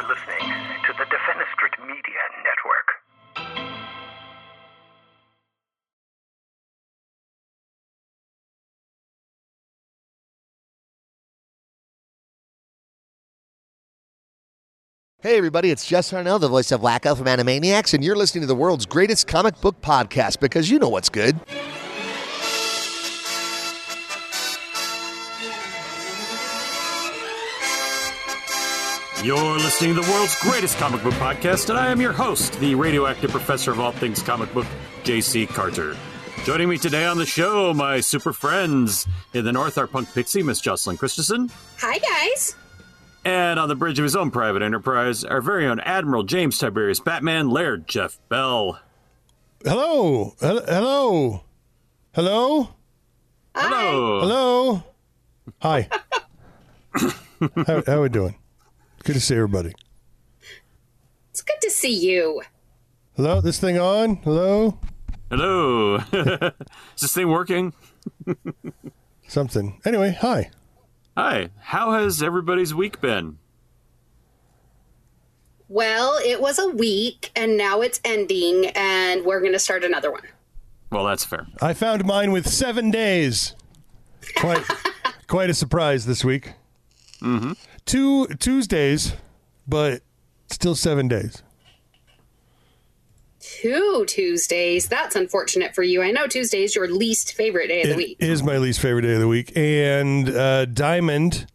You're listening to the Defenestrate Media Network. Hey everybody, it's Jess Harnell, the voice of Wacko from Animaniacs, and you're listening to the world's greatest comic book podcast because you know what's good. You're listening to the world's greatest comic book podcast, and I am your host, the radioactive professor of all things comic book, J.C. Carter. Joining me today on the show, my super friends. In the north, our punk pixie, Miss Jocelyn Christensen. Hi, guys. And on the bridge of his own private enterprise, our very own Admiral James Tiberius Batman Laird Jeff Bell. Hello. Hello. Hello. Hi. Hello. Hello. Hi. How we doing? Good to see everybody. It's good to see you. Hello. This thing on? Hello. Hello. Is this thing working? Something. Anyway. Hi. Hi. How has everybody's week been? Well, it was a week, and now it's ending, and we're going to start another one. Well, that's fair. I found mine with 7 days. Quite a surprise this week. Mm-hmm. 2 Tuesdays, but still 7 days. 2 Tuesdays. That's unfortunate for you. I know Tuesday is your least favorite day of the week. It is my least favorite day of the week. And Diamond,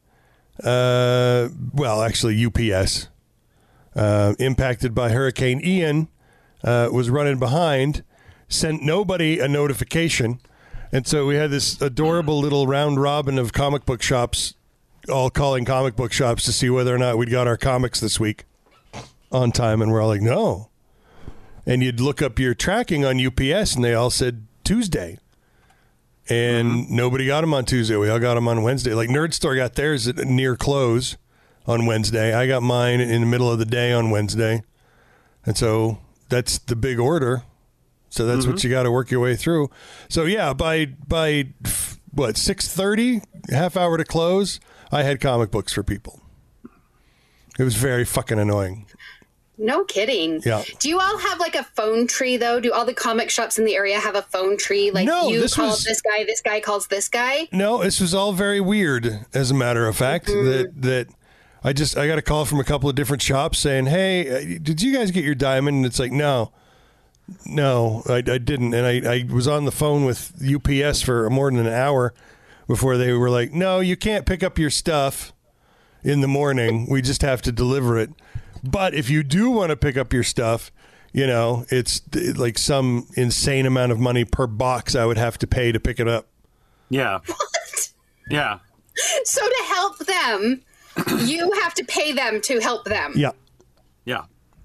well, actually UPS, impacted by Hurricane Ian, was running behind, sent nobody a notification. And so we had this adorable little round robin of comic book shops all calling comic book shops to see whether or not we'd got our comics this week on time. And we're all like, no. And you'd look up your tracking on UPS, and they all said Tuesday. And nobody got them on Tuesday. We all got them on Wednesday. Like Nerd Store got theirs at near close on Wednesday. I got mine in the middle of the day on Wednesday. And so that's the big order. So that's what you got to work your way through. So, yeah, by what, 6:30, half hour to close, I had comic books for people. It was very fucking annoying. No kidding. Yeah. Do you all have like a phone tree, though? Do all the comic shops in the area have a phone tree? Like No, you this call was- this guy calls this guy? No, this was all very weird, as a matter of fact, that I got a call from a couple of different shops saying, hey, did you guys get your diamond? And it's like, no, I didn't. And I was on the phone with UPS for more than an hour before they were like, no, you can't pick up your stuff in the morning. We just have to deliver it. But if you do want to pick up your stuff, you know, it's like some insane amount of money per box I would have to pay to pick it up. Yeah. What? Yeah. So to help them, you have to pay them to help them. Yeah. Yeah.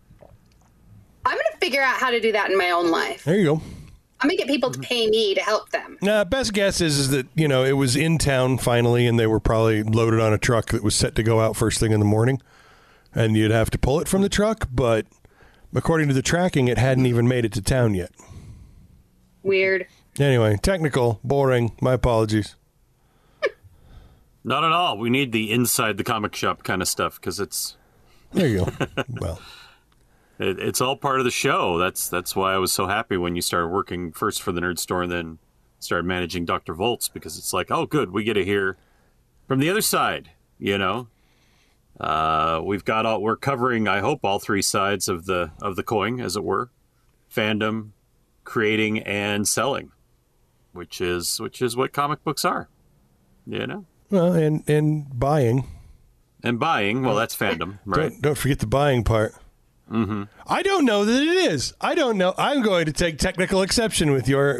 I'm going to figure out how to do that in my own life. There you go. I'm going to get people to pay me to help them. Best guess is that, you know, it was in town finally, and they were probably loaded on a truck that was set to go out first thing in the morning. And you'd have to pull it from the truck, but according to the tracking, it hadn't even made it to town yet. Weird. Anyway, technical, boring. My apologies. Not at all. We need the inside the comic shop kind of stuff because it's... There you go. Well, It's all part of the show. That's why I was so happy when you started working first for the Nerd Store and then started managing Dr. Volts, because it's like, oh, good, we get to hear from the other side, you know? We're covering, I hope, all three sides of the coin, as it were. Fandom, creating, and selling, which is what comic books are, you know? well, and buying. And buying, well, that's fandom, right? Don't forget the buying part. Mm-hmm. I don't know that it is. I don't know. I'm going to take technical exception with your.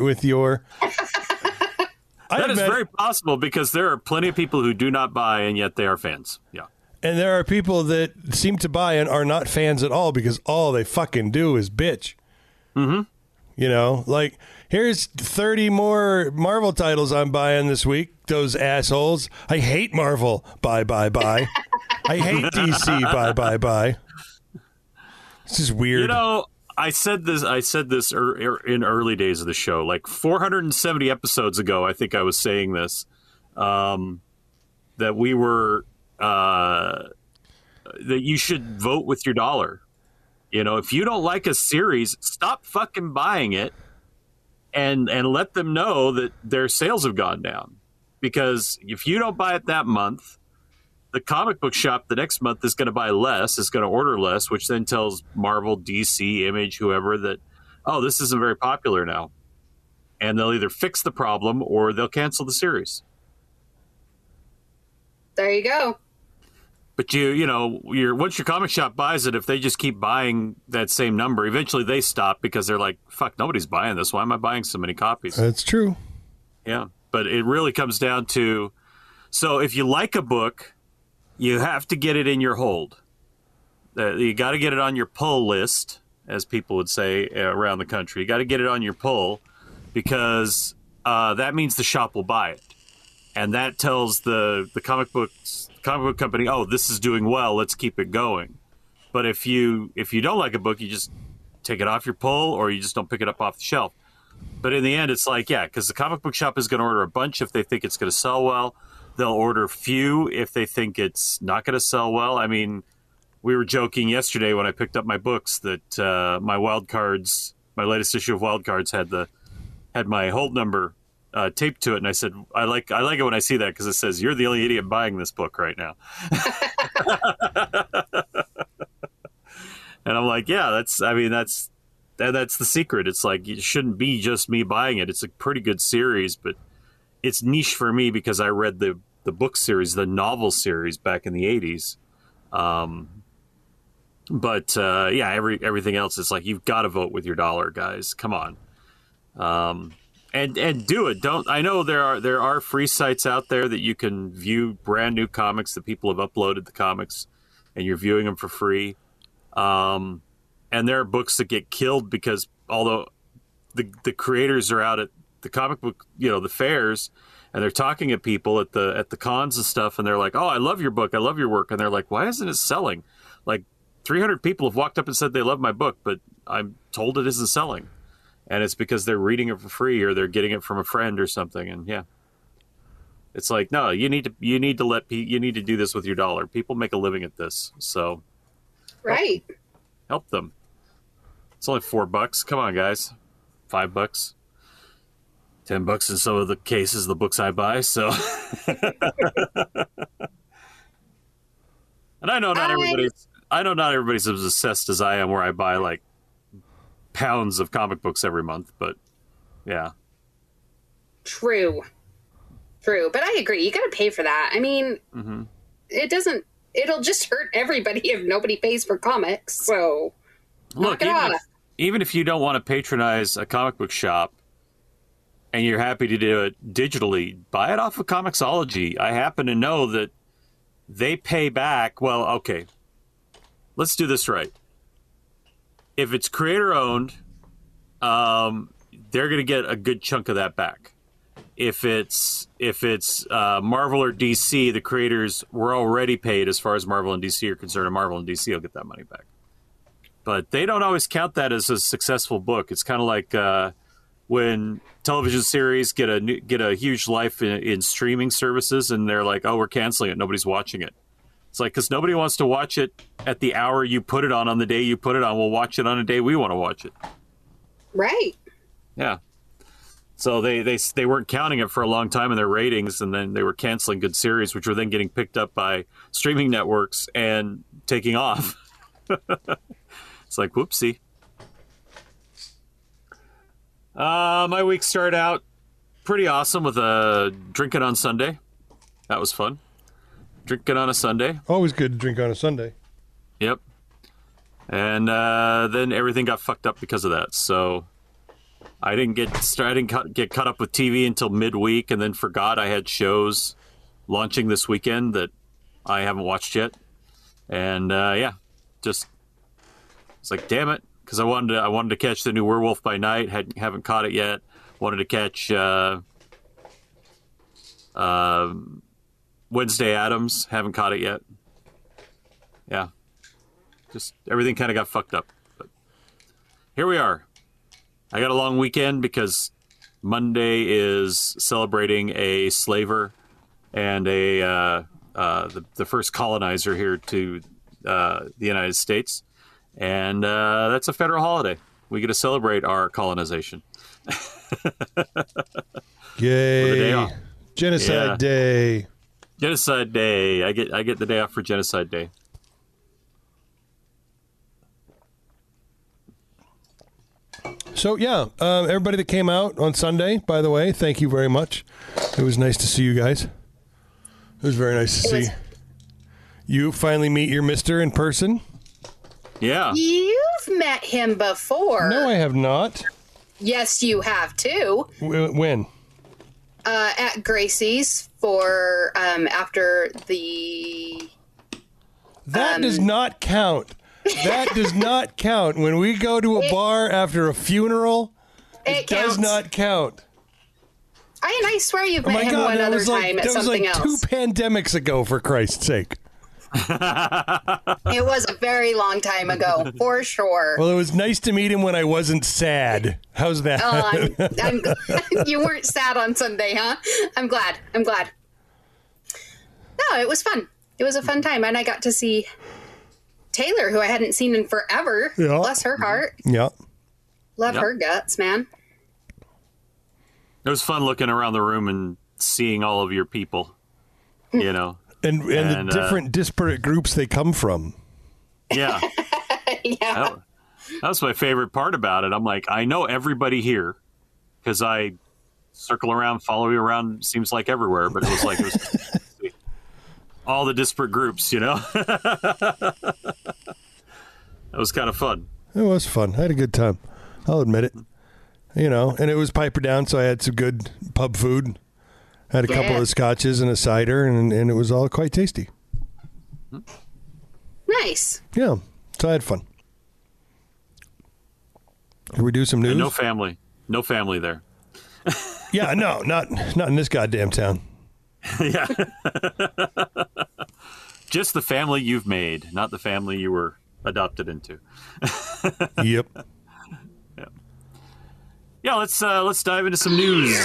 That is very possible, because there are plenty of people who do not buy, and yet they are fans. Yeah. And there are people that seem to buy and are not fans at all because all they fucking do is bitch. Mm-hmm. You know, like, here's 30 more Marvel titles I'm buying this week. Those assholes. I hate Marvel. Bye. I hate DC. Bye. This is weird. You know, I said this in early days of the show, like 470 episodes ago. I think I was saying this, that we were that you should vote with your dollar. You know, if you don't like a series, stop fucking buying it and let them know that their sales have gone down. Because if you don't buy it that month, the comic book shop the next month is going to buy less, is going to order less, which then tells Marvel, DC, Image, whoever that, oh, this isn't very popular now. And they'll either fix the problem or they'll cancel the series. There you go. But once your comic shop buys it, if they just keep buying that same number, eventually they stop because they're like, fuck, nobody's buying this. Why am I buying so many copies? That's true. Yeah. But it really comes down to, so if you like a book, you have to get it in your hold. You got to get it on your pull list, as people would say around the country. You got to get it on your pull because that means the shop will buy it. And that tells the comic book company, oh, this is doing well, let's keep it going. But if you don't like a book, you just take it off your pull or you just don't pick it up off the shelf. But in the end, it's like, yeah, because the comic book shop is going to order a bunch if they think it's going to sell well. They'll order few if they think it's not going to sell well. I mean, we were joking yesterday when I picked up my books that my latest issue of Wild Cards had my hold number taped to it, and I said, I like it when I see that because it says you're the only idiot buying this book right now. And I'm like, yeah, that's the secret. It's like it shouldn't be just me buying it. It's a pretty good series, but it's niche for me because I read the book series, the novel series back in the 80s. Everything else is like you've got to vote with your dollar, guys. Come on. And do it. I know there are free sites out there that you can view brand new comics that people have uploaded the comics, and you're viewing them for free. And there are books that get killed because although the creators are out at the comic book, the fairs, and they're talking at people at the cons and stuff, and they're like, "Oh, I love your book. I love your work." And they're like, "Why isn't it selling?" Like 300 people have walked up and said they love my book, but I'm told it isn't selling. And it's because they're reading it for free or they're getting it from a friend or something. And yeah, it's like, no, you need to do this with your dollar. People make a living at this. So right. Help them. It's only $4. Come on, guys. $5, $10 in some of the cases, the books I buy. So, and I know not everybody's as obsessed as I am where I buy like pounds of comic books every month, but yeah. True. But I agree. You got to pay for that. I mean, it'll just hurt everybody if nobody pays for comics. So look, even if you don't want to patronize a comic book shop and you're happy to do it digitally, buy it off of Comixology. I happen to know that they pay back. Well, okay, let's do this right. If it's creator owned, they're going to get a good chunk of that back. If it's Marvel or DC, the creators were already paid as far as Marvel and DC are concerned, and Marvel and DC will get that money back. But they don't always count that as a successful book. It's kind of like when television series get a huge life in streaming services, and they're like, "Oh, we're canceling it. Nobody's watching it." It's like, because nobody wants to watch it at the hour you put it on the day you put it on. We'll watch it on a day we want to watch it. Right. Yeah. So they weren't counting it for a long time in their ratings, and then they were canceling good series, which were then getting picked up by streaming networks and taking off. It's like, whoopsie. My week started out pretty awesome with drinking on Sunday. That was fun. Drinking on a Sunday. Always good to drink on a Sunday. Yep. And then everything got fucked up because of that. So I didn't get caught up with TV until midweek, and then forgot I had shows launching this weekend that I haven't watched yet. And just it's like, damn it, because I wanted to catch the new Werewolf by Night. Haven't caught it yet. Wanted to catch Wednesday Addams. Haven't caught it yet. Yeah. Just everything kind of got fucked up. But here we are. I got a long weekend because Monday is celebrating a slaver and the first colonizer here to the United States, and that's a federal holiday. We get to celebrate our colonization. Yay! With a day off. Genocide Day. Genocide Day. I get the day off for Genocide Day. So yeah, everybody that came out on Sunday, by the way, thank you very much. It was nice to see you guys. It was very nice to see you finally meet your mister in person. Yeah. You've met him before. No, I have not. Yes, you have too. When? At Gracie's for after the. That does not count. That does not count. When we go to a bar after a funeral, it does not count. I swear you've met him one other time at something else. That was like 2 pandemics ago, for Christ's sake. It was a very long time ago, for sure. Well, it was nice to meet him when I wasn't sad. How's that? I'm glad. You weren't sad on Sunday, huh? I'm glad. No, it was fun. It was a fun time, and I got to see Taylor, who I hadn't seen in forever. Yeah. Bless her heart. Yeah. Love her guts, man. It was fun looking around the room and seeing all of your people, you know. And the different disparate groups they come from. Yeah. Yeah. That was my favorite part about it. I'm like, I know everybody here because I circle around, follow you around, seems like everywhere, but it was all the disparate groups, you know. That was kind of fun. It was fun. I had a good time. I'll admit it. You know, and it was Piper Down, so I had some good pub food. Had a couple of scotches and a cider, and it was all quite tasty. Nice. Yeah, so I had fun. Did we do some news? And no family there. Yeah, no, not in this goddamn town. Yeah. Just the family you've made, not the family you were adopted into. Yep. Yeah, let's dive into some news.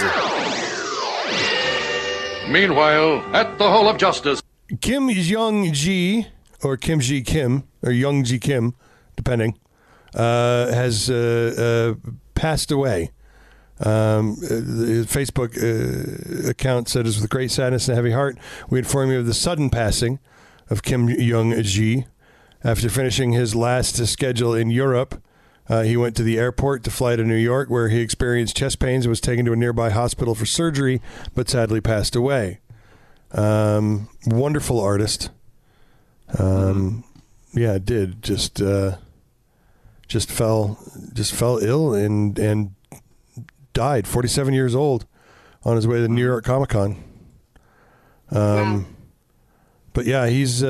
Meanwhile, at the Hall of Justice, Kim Jong-ji, or Kim Ji Kim, or Young Ji Kim, depending, has passed away. The Facebook account said, "With great sadness and a heavy heart, we inform you of the sudden passing of Kim Jong-ji. After finishing his last schedule in Europe, he went to the airport to fly to New York, where he experienced chest pains and was taken to a nearby hospital for surgery, but sadly passed away." Wonderful artist. Yeah, it did. Just fell ill and died. 47 years old, on his way to the New York Comic Con. Wow. But yeah, he's.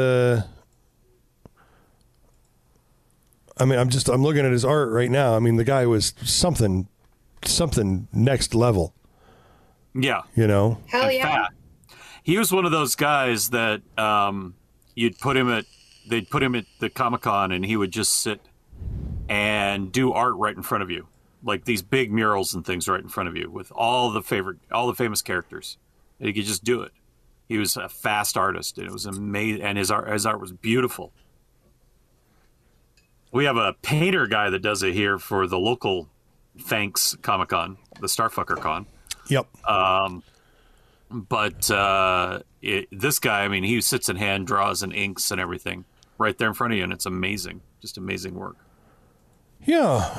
I mean, I'm looking at his art right now. I mean, the guy was something next level. Yeah. You know? Hell yeah. Fat. He was one of those guys that they'd put him at the Comic-Con, and he would just sit and do art right in front of you, like these big murals and things right in front of you with all the famous characters. And he could just do it. He was a fast artist, and it was amazing, and his art was beautiful. We have a painter guy that does it here for the local Thanks Comic-Con, the Starfucker Con. Yep. But this guy, I mean, he sits in hand draws and inks and everything right there in front of you, and it's amazing. Just amazing work. Yeah.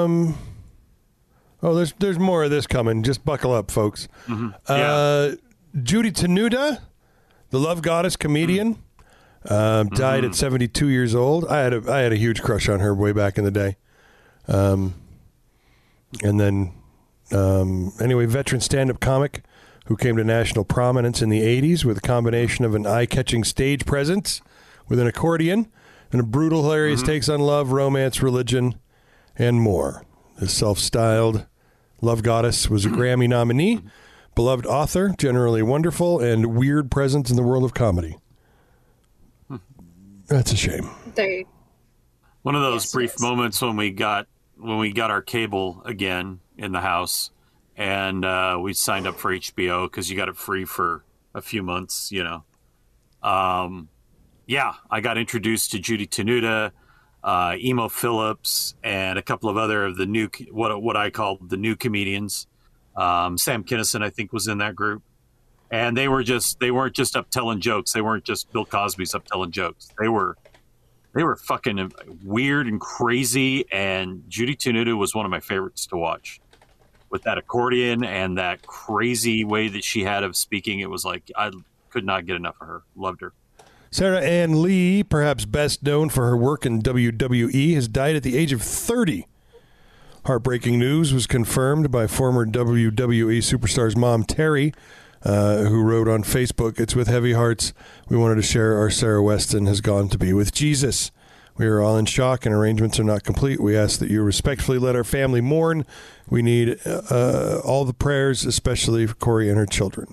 Oh, there's more of this coming. Just buckle up, folks. Mm-hmm. Yeah. Judy Tenuta, the love goddess comedian, died at 72 years old. I had a huge crush on her way back in the day. And then, anyway, veteran stand-up comic who came to national prominence in the 80s with a combination of an eye-catching stage presence with an accordion and a brutal, hilarious takes on love, romance, religion, and more. The self-styled love goddess was a Grammy nominee, beloved author, generally wonderful, and weird presence in the world of comedy. That's a shame. One of those brief moments when we got our cable again in the house, and we signed up for HBO because you got it free for a few months, you know. yeah, I got introduced to Judy Tenuta, Emo Phillips, and a couple of other of the new, what I call the new comedians. Sam Kinison, I think, was in that group. And they weren't just up telling jokes. They weren't just Bill Cosby's up telling jokes. They were fucking weird and crazy. And Judy Tenuta was one of my favorites to watch. With that accordion and that crazy way that she had of speaking, it was like I could not get enough of her. Loved her. Sarah Ann Lee, perhaps best known for her work in WWE, has died at the age of 30. Heartbreaking news was confirmed by former WWE superstar's mom, Terry, who wrote on Facebook, "It's with heavy hearts we wanted to share our Sarah Weston has gone to be with Jesus. We are all in shock and arrangements are not complete. We ask that you respectfully let our family mourn. We need all the prayers, especially for Corey and her children."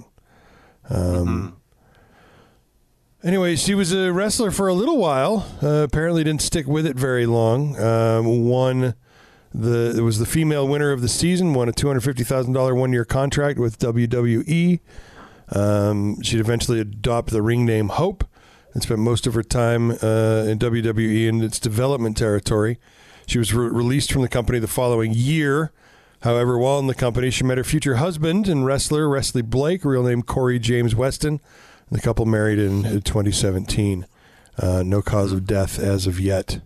Anyway, she was a wrestler for a little while. Apparently didn't stick with it very long. It was the female winner of the season, won a $250,000 one-year contract with WWE. She'd eventually adopt the ring name Hope and spent most of her time in WWE in its development territory. She was released from the company the following year. However, while in the company, she met her future husband and wrestler, Wesley Blake, real name Corey James Weston. The couple married in 2017. No cause of death as of yet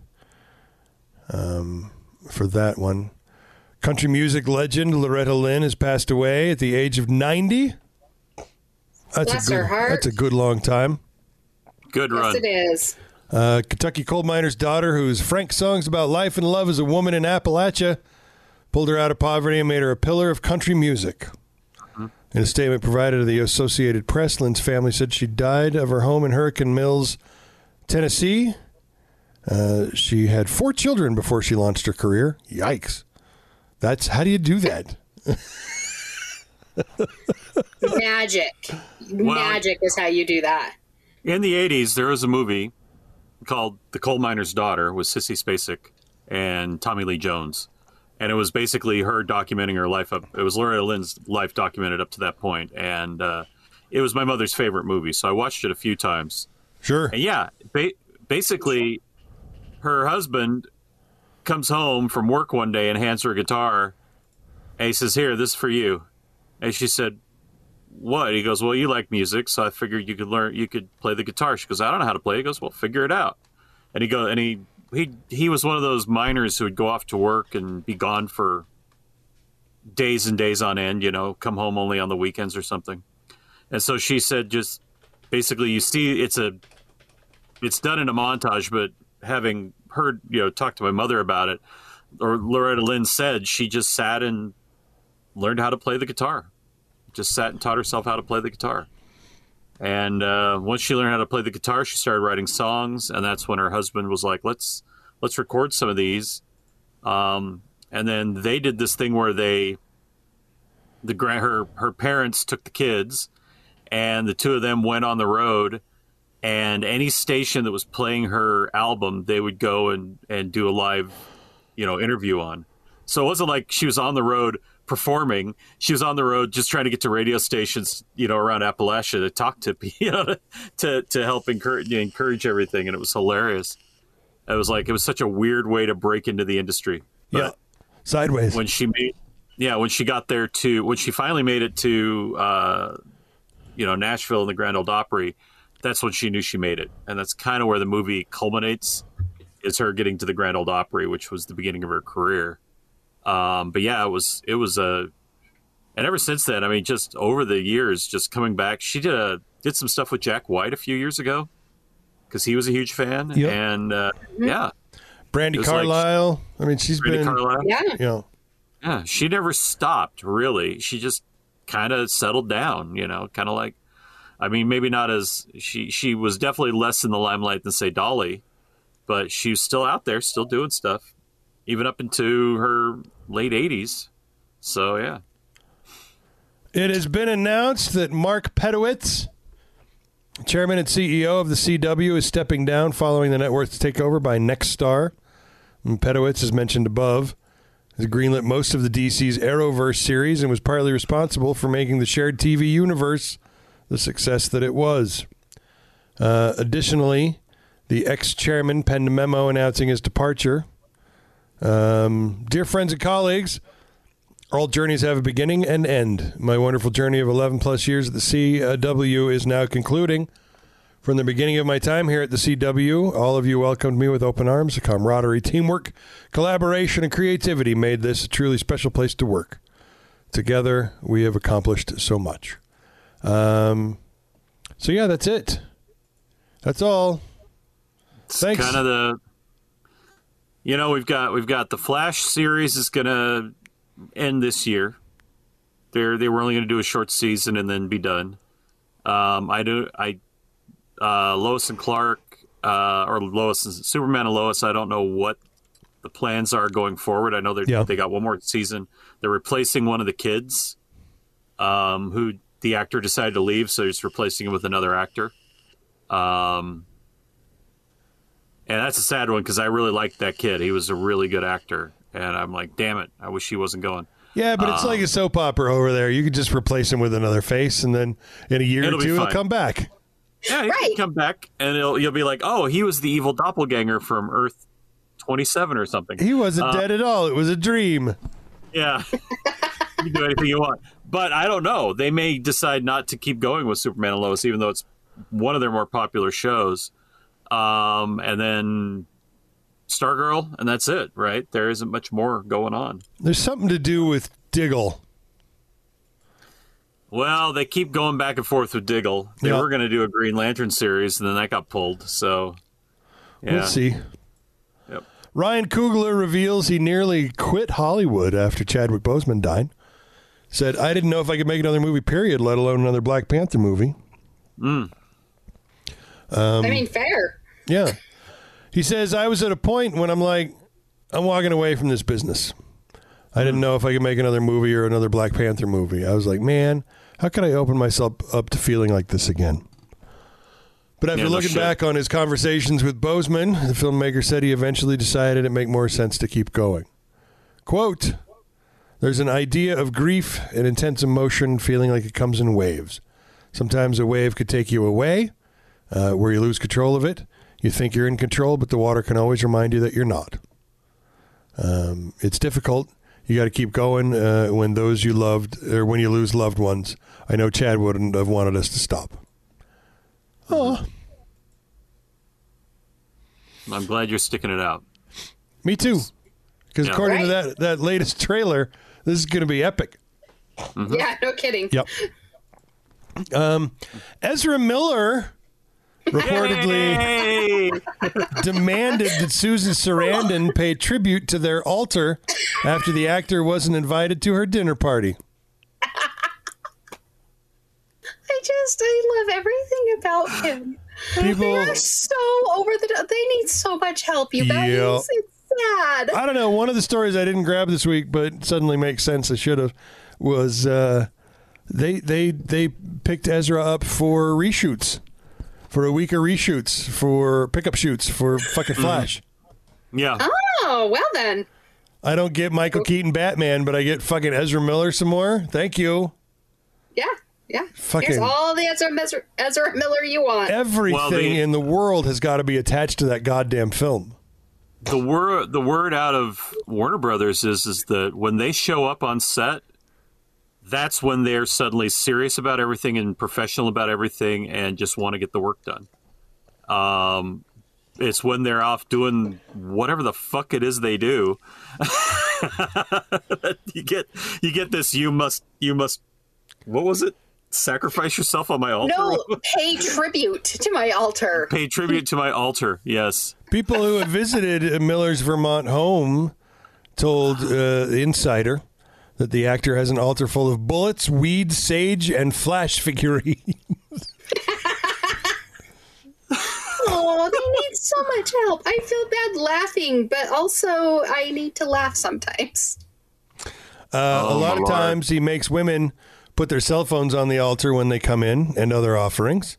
for that one. Country music legend Loretta Lynn has passed away at the age of 90. Bless her heart. That's a good long time. Good run. Yes, it is. Kentucky coal miner's daughter, whose frank songs about life and love as a woman in Appalachia pulled her out of poverty and made her a pillar of country music. In a statement provided to the Associated Press, Lynn's family said she died of her home in Hurricane Mills, Tennessee. She had 4 children before she launched her career. Yikes. How do you do that? Magic. Magic is how you do that. In the 80s, there was a movie called The Coal Miner's Daughter with Sissy Spacek and Tommy Lee Jones. And it was basically her documenting her life. It was Loretta Lynn's life documented up to that point. And it was my mother's favorite movie. So I watched it a few times. Sure. And yeah, basically her husband comes home from work one day and hands her a guitar. And he says, "Here, this is for you." And she said, "What?" He goes, "Well, you like music, so I figured you could play the guitar." She goes, "I don't know how to play." He goes, "Well, figure it out." And he was one of those miners who would go off to work and be gone for days and days on end, come home only on the weekends or something. And so she said, just basically, you see, it's done in a montage, but having heard, talk to my mother about it, or Loretta Lynn said she just sat and learned how to play the guitar. Just sat and taught herself how to play the guitar. And once she learned how to play the guitar, she started writing songs, and that's when her husband was like, let's record some of these. And then they did this thing where her parents took the kids, and the two of them went on the road, and any station that was playing her album, they would go and do a live, interview on. So it wasn't like she was on the road performing. She was on the road just trying to get to radio stations, around Appalachia to talk to people, to help encourage everything. And it was hilarious. It was such a weird way to break into the industry. But yeah. Sideways. When she finally made it to, Nashville and the Grand Ole Opry, that's when she knew she made it. And that's kind of where the movie culminates, is her getting to the Grand Ole Opry, which was the beginning of her career. But yeah, it was and ever since then, I mean, just over the years, just coming back, she did some stuff with Jack White a few years ago, because he was a huge fan. Yep. And yeah, Brandi Carlile. She's been, Carlile. Yeah. Yeah, she never stopped, really. She just kind of settled down, kind of like, maybe not as she was definitely less in the limelight than, say, Dolly, but she was still out there, still doing stuff, even up into her late 80s. So, yeah. It has been announced that Mark Pedowitz, chairman and CEO of the CW, is stepping down following the network's takeover by Nexstar. And Pedowitz, as mentioned above, has greenlit most of the DC's Arrowverse series and was partly responsible for making the shared TV universe the success that it was. Additionally, The ex-chairman penned a memo announcing his departure. Dear friends and colleagues, all journeys have a beginning and end. My wonderful journey of 11-plus years at the CW is now concluding. From the beginning of my time here at the CW, all of you welcomed me with open arms. The camaraderie, teamwork, collaboration, and creativity made this a truly special place to work. Together, we have accomplished so much. So, yeah, that's it. That's all. Thanks. Kind of the... we've got the Flash series is going to end this year. They were only going to do a short season and then be done. Lois and Clark, or Lois and Superman and Lois, I don't know what the plans are going forward. I know they got one more season. They're replacing one of the kids, who the actor decided to leave, so he's replacing him with another actor. And that's a sad one because I really liked that kid. He was a really good actor. And I'm like, damn it, I wish he wasn't going. Yeah, but it's like a soap opera over there. You could just replace him with another face, and then in a year or two, he'll come back. Yeah, he can come back, and you'll be like, oh, he was the evil doppelganger from Earth 27 or something. He wasn't dead at all. It was a dream. Yeah. You can do anything you want. But I don't know. They may decide not to keep going with Superman and Lois, even though it's one of their more popular shows. And then Stargirl, and that's it, right? There isn't much more going on. There's something to do with Diggle. Well, they keep going back and forth with Diggle. They were going to do a Green Lantern series, and then that got pulled. So, yeah. We'll see. Yep. Ryan Coogler reveals he nearly quit Hollywood after Chadwick Boseman died. Said, I didn't know if I could make another movie, period, let alone another Black Panther movie. I mean, fair. Yeah. He says, I was at a point when I'm like, I'm walking away from this business. I didn't know if I could make another movie or another Black Panther movie. I was like, man, how can I open myself up to feeling like this again? But after looking back on his conversations with Boseman, the filmmaker said he eventually decided it made more sense to keep going. Quote, there's an idea of grief and intense emotion feeling like it comes in waves. Sometimes a wave could take you away, where you lose control of it. You think you're in control, but the water can always remind you that you're not. It's difficult. You got to keep going when those you loved, or when you lose loved ones. I know Chad wouldn't have wanted us to stop. Oh, I'm glad you're sticking it out. Me too. Because according to that latest trailer, this is going to be epic. Mm-hmm. Yeah, no kidding. Yep. Ezra Miller reportedly demanded that Susan Sarandon pay tribute to their altar after the actor wasn't invited to her dinner party. I love everything about him. They are so over the top. They need so much help, you guys. Yep. It's sad. I don't know. One of the stories I didn't grab this week, but suddenly makes sense, I should have, was they picked Ezra up for reshoots. For a week of reshoots, for pickup shoots, for fucking Flash. Yeah. Oh, well then. I don't get Michael Keaton Batman, but I get fucking Ezra Miller some more. Thank you. Yeah. Here's all the Ezra Miller you want. Everything in the world has got to be attached to that goddamn film. The word out of Warner Brothers is that when they show up on set, that's when they're suddenly serious about everything and professional about everything and just want to get the work done. It's when they're off doing whatever the fuck it is they do. you get this. You must. What was it? Sacrifice yourself on my altar. No, pay tribute to my altar. Pay tribute to my altar. Yes. People who have visited Miller's Vermont home told the Insider that the actor has an altar full of bullets, weed, sage, and Flash figurines. Oh, they need so much help. I feel bad laughing, but also I need to laugh sometimes. A lot of times he makes women put their cell phones on the altar when they come in and other offerings.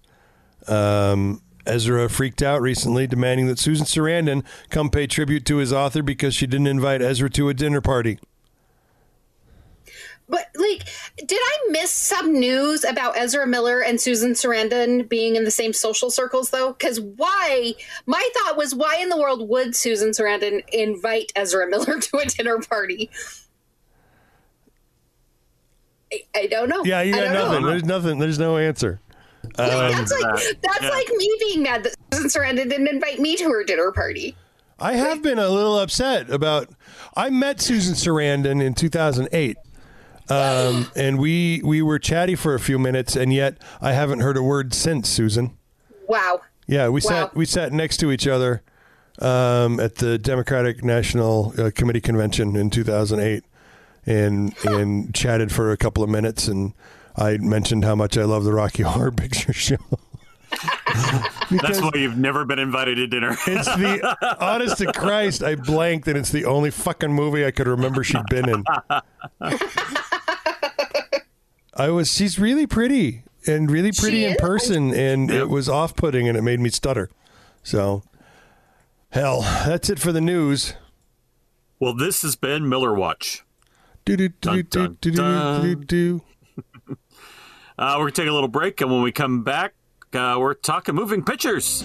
Ezra freaked out recently, demanding that Susan Sarandon come pay tribute to his author because she didn't invite Ezra to a dinner party. But, like, did I miss some news about Ezra Miller and Susan Sarandon being in the same social circles, though? Because my thought was, why in the world would Susan Sarandon invite Ezra Miller to a dinner party? I don't know. Yeah, you got nothing. There's nothing. There's no answer. That's like me being mad that Susan Sarandon didn't invite me to her dinner party. I have been a little upset about. I met Susan Sarandon in 2008, and we were chatty for a few minutes, and yet I haven't heard a word since, Susan. Wow. Yeah, we sat next to each other at the Democratic National Committee convention in 2008, and chatted for a couple of minutes, and I mentioned how much I love the Rocky Horror Picture Show. That's why you've never been invited to dinner. It's the honest to Christ, I blanked, and it's the only fucking movie I could remember she'd been in. She's really pretty and really pretty in person, and it was off-putting, and it made me stutter. So, hell, that's it for the news. Well, this has been Miller Watch. We're We're going to take a little break, and when we come back, we're talking moving pictures.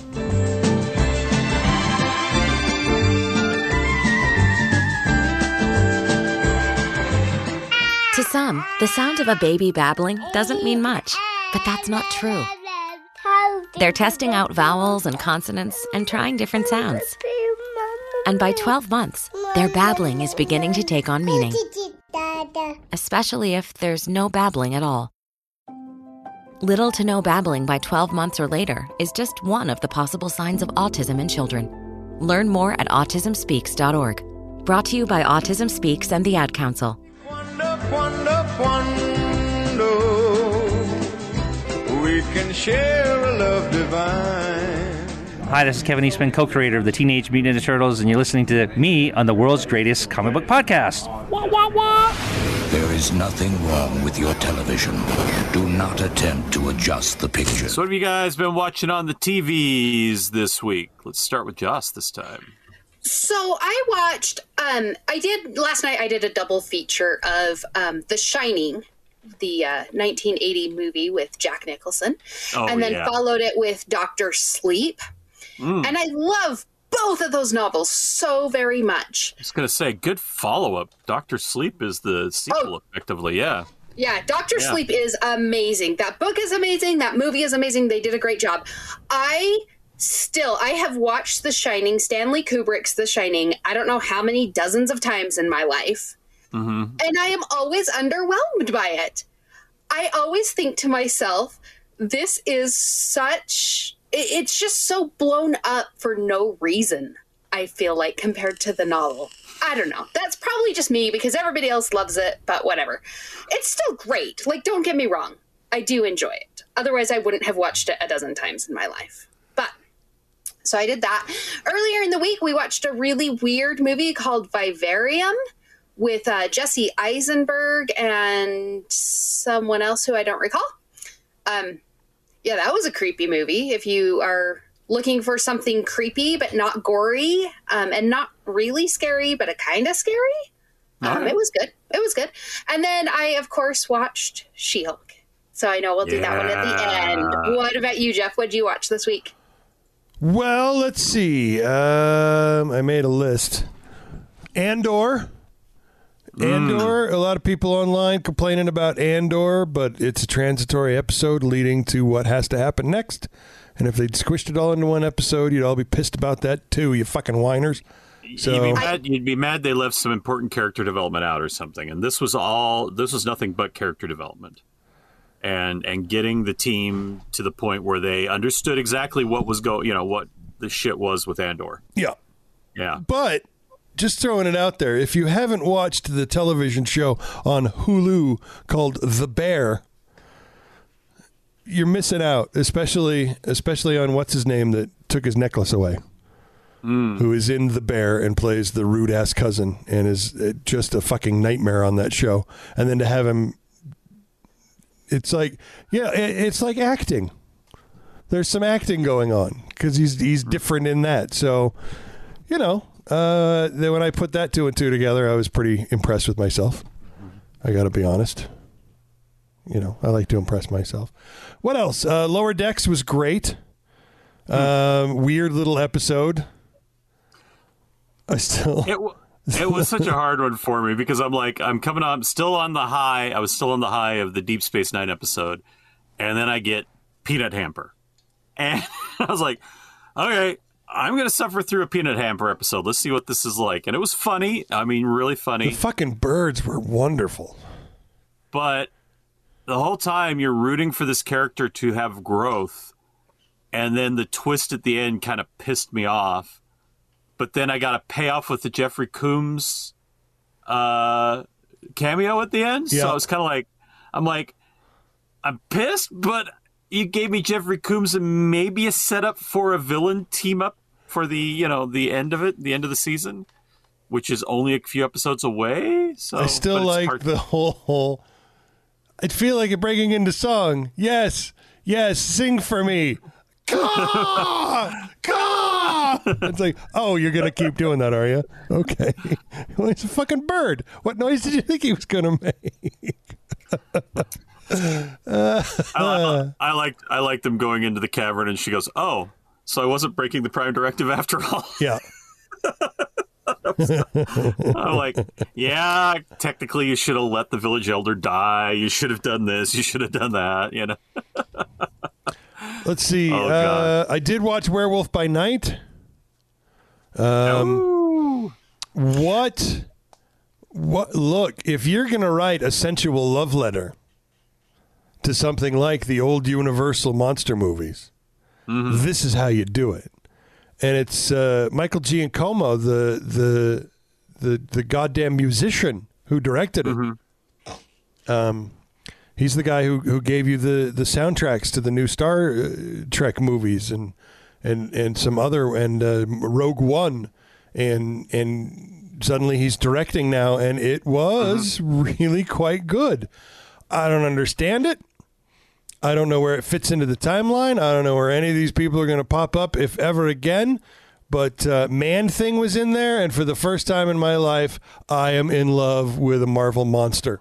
To some, the sound of a baby babbling doesn't mean much, but that's not true. They're testing out vowels and consonants and trying different sounds. And by 12 months, their babbling is beginning to take on meaning, especially if there's no babbling at all. Little to no babbling by 12 months or later is just one of the possible signs of autism in children. Learn more at autismspeaks.org. Brought to you by Autism Speaks and the Ad Council. We can share a love divine. Hi, this is Kevin Eastman, co-creator of the Teenage Mutant Ninja Turtles, and you're listening to me on the world's greatest comic book podcast. Wah, wah, wah. There is nothing wrong with your television. Do not attempt to adjust the picture. So what have you guys been watching on the TVs this week? Let's start with Joss this time. So I watched, last night I did a double feature of The Shining, the 1980 movie with Jack Nicholson, and then followed it with Dr. Sleep. And I love both of those novels so very much. I was going to say, good follow-up. Dr. Sleep is the sequel, effectively, yeah. Yeah, Dr. Sleep is amazing. That book is amazing. That movie is amazing. They did a great job. I have watched The Shining, Stanley Kubrick's The Shining, I don't know how many dozens of times in my life. Mm-hmm. And I am always underwhelmed by it. I always think to myself, this is it's just so blown up for no reason, I feel like, compared to the novel. I don't know. That's probably just me because everybody else loves it, but whatever. It's still great. Like, don't get me wrong. I do enjoy it. Otherwise, I wouldn't have watched it a dozen times in my life. So I did that. Earlier in the week, we watched a really weird movie called Vivarium with Jesse Eisenberg and someone else who I don't recall. Yeah, that was a creepy movie. If you are looking for something creepy but not gory and not really scary, but a kind of scary, it was good. It was good. And then I, of course, watched She-Hulk. So I know we'll do that one at the end. What about you, Jeff? What did you watch this week? Well, let's see. I made a list. Andor. A lot of people online complaining about Andor, but it's a transitory episode leading to what has to happen next. And if they'd squished it all into one episode, you'd all be pissed about that too, you fucking whiners. So you'd be mad they left some important character development out or something. And this was nothing but character development. And getting the team to the point where they understood exactly what was what the shit was with Andor. Yeah. Yeah. But just throwing it out there, if you haven't watched the television show on Hulu called The Bear, you're missing out, especially on what's his name that took his necklace away, who is in The Bear and plays the rude ass cousin and is just a fucking nightmare on that show. And then to have him, it's like acting. There's some acting going on because he's different in that. So, then when I put that two and two together, I was pretty impressed with myself. I got to be honest. You know, I like to impress myself. What else? Lower Decks was great. Weird little episode. It was such a hard one for me because I'm coming on, still on the high. I was still on the high of the Deep Space Nine episode. And then I get Peanut Hamper. And I was like, okay, I'm going to suffer through a Peanut Hamper episode. Let's see what this is like. And it was funny. I mean, really funny. The fucking birds were wonderful. But the whole time you're rooting for this character to have growth. And then the twist at the end kind of pissed me off. But then I got a payoff with the Jeffrey Combs cameo at the end. Yeah. So I was kind of like, I'm pissed, but you gave me Jeffrey Combs and maybe a setup for a villain team up for the end of it, the end of the season, which is only a few episodes away. So I still like the whole. I'd feel like you're breaking into song. Yes, sing for me. Caw! Caw! It's like, oh, you're gonna keep doing that, are you? Okay. Well, it's a fucking bird. What noise did you think he was gonna make? I liked them going into the cavern, and she goes, "Oh, so I wasn't breaking the Prime Directive after all." Yeah. I'm like, yeah, technically you should have let the village elder die. You should have done this. You should have done that. You know. Let's see. I did watch Werewolf by Night. What? Look, if you're going to write a sensual love letter to something like the old Universal monster movies, this is how you do it. And it's Michael Giacomo, the goddamn musician who directed it. He's the guy who gave you the soundtracks to the new Star Trek movies and some other Rogue One, and suddenly he's directing now, and it was really quite good. I don't understand it. I don't know where it fits into the timeline. I don't know where any of these people are going to pop up, if ever again. But Man-Thing was in there, and for the first time in my life, I am in love with a Marvel monster.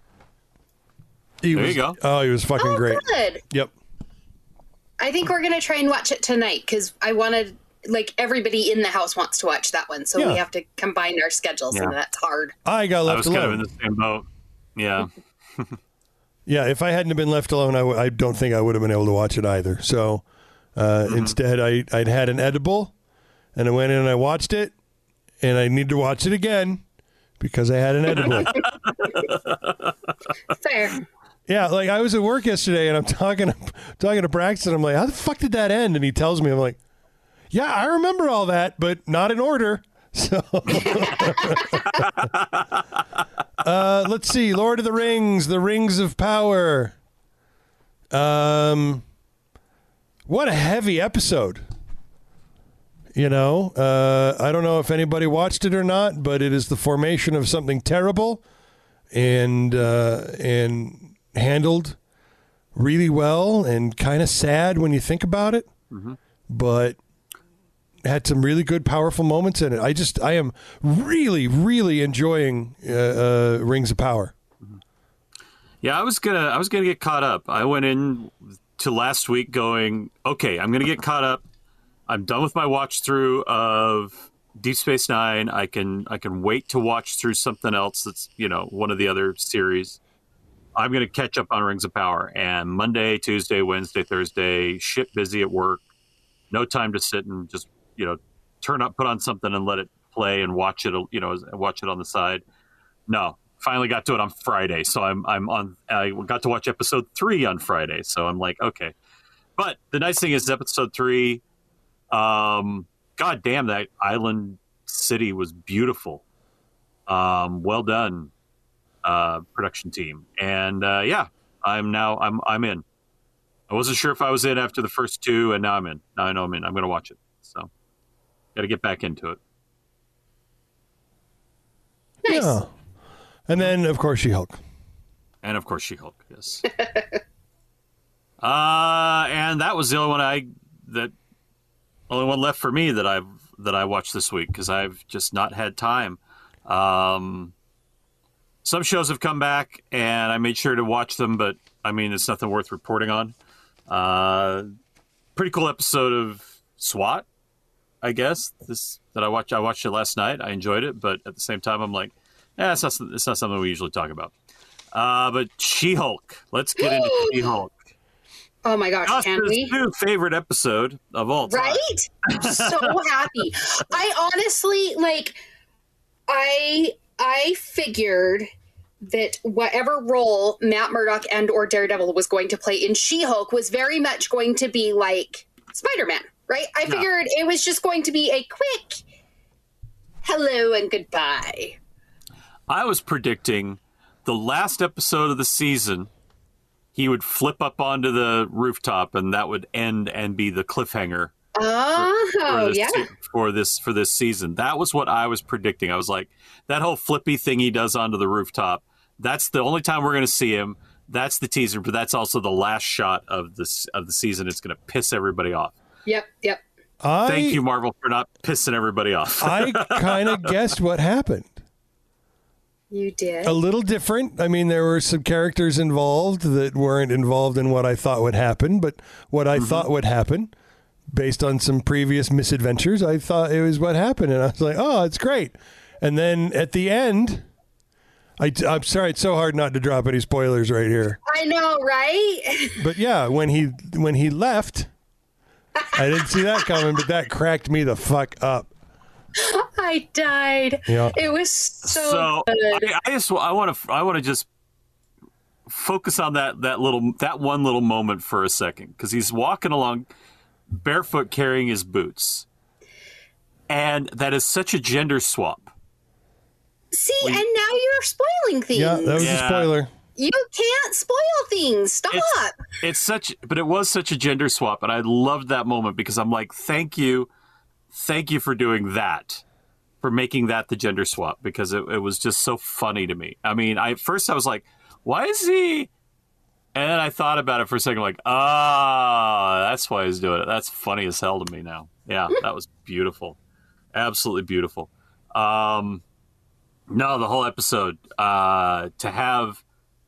You go. Oh, he was fucking great. Good. Yep. I think we're going to try and watch it tonight because I wanted, everybody in the house wants to watch that one. So we have to combine our schedules, and that's hard. I got left alone. I was kind of in the same boat. Yeah. Yeah, if I hadn't been left alone, I don't think I would have been able to watch it either. So instead, I'd had an edible, and I went in and I watched it, and I need to watch it again because I had an edible. Fair. Yeah, I was at work yesterday, and I'm talking to Braxton. I'm like, how the fuck did that end? And he tells me, I'm like, yeah, I remember all that, but not in order. So let's see. Lord of the Rings, The Rings of Power. What a heavy episode. I don't know if anybody watched it or not, but it is the formation of something terrible and handled really well and kind of sad when you think about it, but had some really good, powerful moments in it. I am really, really enjoying Rings of Power. Yeah, I was gonna get caught up. I went in to last week going, okay, I'm gonna get caught up. I'm done with my watch through of Deep Space Nine. I can wait to watch through something else that's one of the other series. I'm going to catch up on Rings of Power. And Monday, Tuesday, Wednesday, Thursday, shit busy at work. No time to sit and just, put on something and let it play and watch it, watch it on the side. No, finally got to it on Friday. So I got to watch episode 3 on Friday. So I'm like, okay. But the nice thing is episode 3, God damn, that island city was beautiful. Well done. Production team, and I'm in. I wasn't sure if I was in after the first 2, and now I'm in. Now I know I'm in. I'm going to watch it. So, got to get back into it. Nice. Yeah. And then, of course, She-Hulk. Yes. And that was the only one left for me that I watched this week because I've just not had time. some shows have come back, and I made sure to watch them, but, I mean, it's nothing worth reporting on. Pretty cool episode of SWAT, I guess, that I watched it last night. I enjoyed it, but at the same time, I'm like, it's not something we usually talk about. But She-Hulk. Let's get into She-Hulk. Oh my gosh, can we? New favorite episode of all time. Right? I'm so happy. I honestly, I figured that whatever role Matt Murdock and or Daredevil was going to play in She-Hulk was very much going to be like Spider-Man, right? I figured it was just going to be a quick hello and goodbye. I was predicting the last episode of the season, he would flip up onto the rooftop, and that would end and be the cliffhanger. For this season. That was what I was predicting. I was like, that whole flippy thing he does onto the rooftop, that's the only time we're going to see him. That's the teaser, but that's also the last shot of the season. It's going to piss everybody off. Yep. Thank you, Marvel, for not pissing everybody off. I kind of guessed what happened. You did? A little different. I mean, there were some characters involved that weren't involved in what I thought would happen, but what I thought would happen, based on some previous misadventures, I thought it was what happened. And I was like, oh, it's great. And then at the end, I'm sorry, it's so hard not to drop any spoilers right here. I know, right? But yeah, when he left, I didn't see that coming, but that cracked me the fuck up. I died. Yeah. It was so good. I want to just focus on that one little moment for a second, because he's walking along barefoot carrying his boots, and that is such a gender swap. See, and now you're spoiling things. Yeah, that was a spoiler. You can't spoil things. Stop. But it was such a gender swap, and I loved that moment because I'm like, thank you for doing that, for making that the gender swap, because it was just so funny to me. I mean, at first I was like, why is he? And then I thought about it for a second, like, that's why he's doing it. That's funny as hell to me now. Yeah, that was beautiful. Absolutely beautiful. No, the whole episode, to have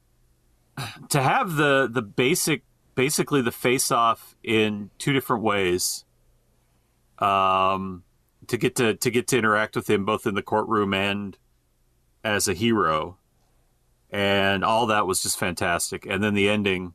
the basically the face-off in two different ways, to get to interact with him both in the courtroom and as a hero, and all that was just fantastic. And then the ending,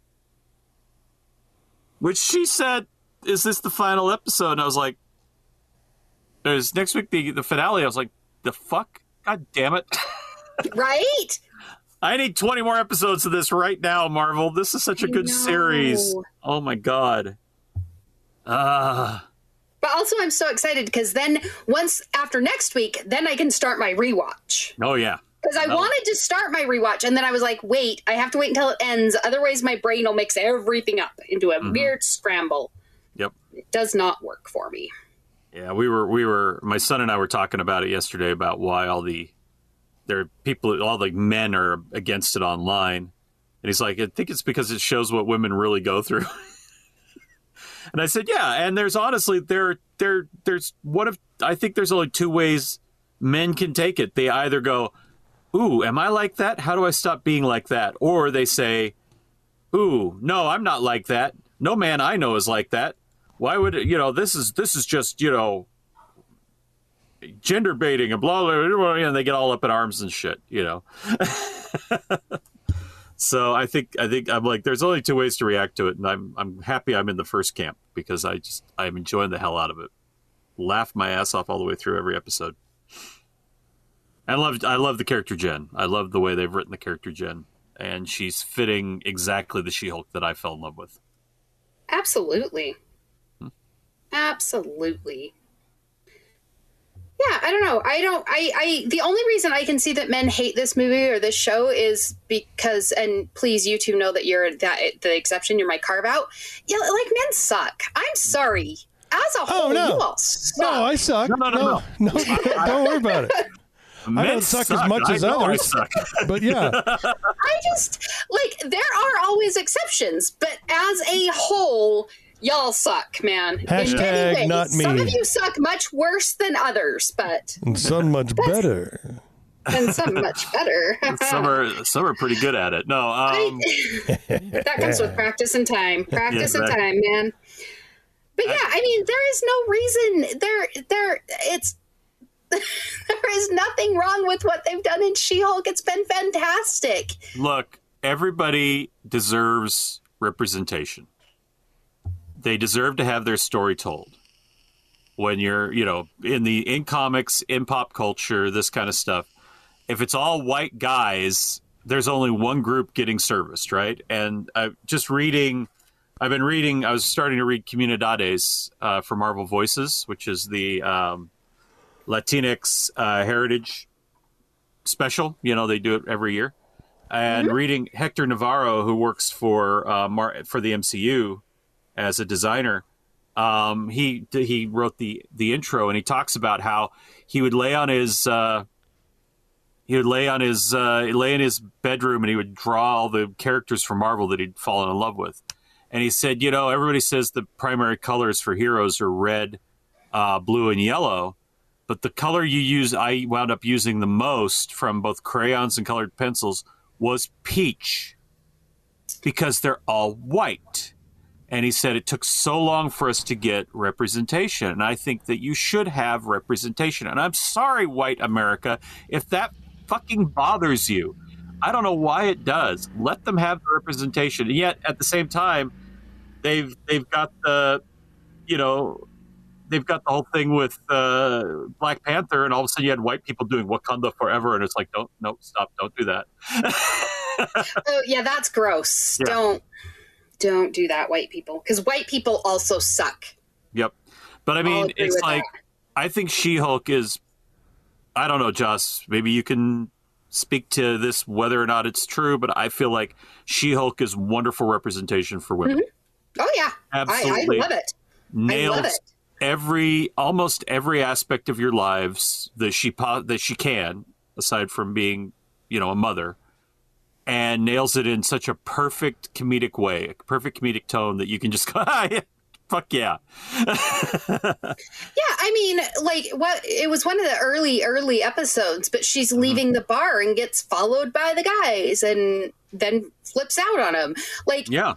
which she said, is this the final episode? And I was like, there's next week the finale. I was like, the fuck? God damn it. Right? I need 20 more episodes of this right now, Marvel. This is such a good series. Oh my God. But also I'm so excited because then once after next week, then I can start my rewatch. Oh yeah. Because I wanted to start my rewatch, and then I was like, wait, I have to wait until it ends. Otherwise my brain will mix everything up into a weird scramble. Yep. It does not work for me. Yeah, we were my son and I were talking about it yesterday about why all the men are against it online. And he's like, I think it's because it shows what women really go through. And I said, yeah, and there's honestly I think there's only two ways men can take it. They either go, ooh, am I like that? How do I stop being like that? Or they say, ooh, no, I'm not like that. No man I know is like that. Why would it, this is just, gender baiting and blah, blah, blah, and they get all up in arms and shit, So I think I'm like, there's only two ways to react to it. And I'm happy I'm in the first camp because I'm enjoying the hell out of it. Laughed my ass off all the way through every episode. I love the character Jen. I love the way they've written the character Jen, and she's fitting exactly the She-Hulk that I fell in love with. Absolutely. Absolutely. Yeah, I don't know. I the only reason I can see that men hate this movie or this show is because, and please, you two know that you're the exception, you're my carve out. Yeah, like men suck. I'm sorry. As a whole, you all suck. No, I suck. No, don't worry about it. I don't suck as much as others, but yeah. I just, there are always exceptions, but as a whole, y'all suck, man. Hashtag in not me. Some of you suck much worse than others, but... And some much better. And some much better. some are pretty good at it. No, that comes with practice and time. Practice and time, man. But yeah, I mean, there is no reason there is nothing wrong with what they've done in She-Hulk. It's been fantastic. Look, everybody deserves representation. They deserve to have their story told. When you're, in comics, in pop culture, this kind of stuff, if it's all white guys, there's only one group getting serviced, right? And I was starting to read Comunidades for Marvel Voices, which is the Latinx heritage special. They do it every year. And reading Hector Navarro, who works for the MCU as a designer, he wrote the intro, and he talks about how he would lay in his bedroom and he would draw all the characters from Marvel that he'd fallen in love with. And he said, everybody says the primary colors for heroes are red, blue, and yellow. But the color I wound up using the most from both crayons and colored pencils was peach, because they're all white. And he said it took so long for us to get representation. And I think that you should have representation. And I'm sorry, white America, if that fucking bothers you. I don't know why it does. Let them have the representation. And yet, at the same time, they've got the whole thing with Black Panther, and all of a sudden you had white people doing Wakanda Forever, and it's like, stop, don't do that. Oh yeah, that's gross. Yeah. Don't do that, white people, because white people also suck. Yep. But I mean, it's like, I think She-Hulk is, I don't know, Joss, maybe you can speak to this, whether or not it's true, but I feel like She-Hulk is wonderful representation for women. Mm-hmm. Oh yeah. Absolutely. I love it. Nails almost every aspect of your lives that she can, aside from being, a mother, and nails it in such a perfect comedic way, a perfect comedic tone that you can just go, fuck yeah. Yeah, I mean, it was one of the early episodes, but she's leaving the bar and gets followed by the guys and then flips out on him. Yeah.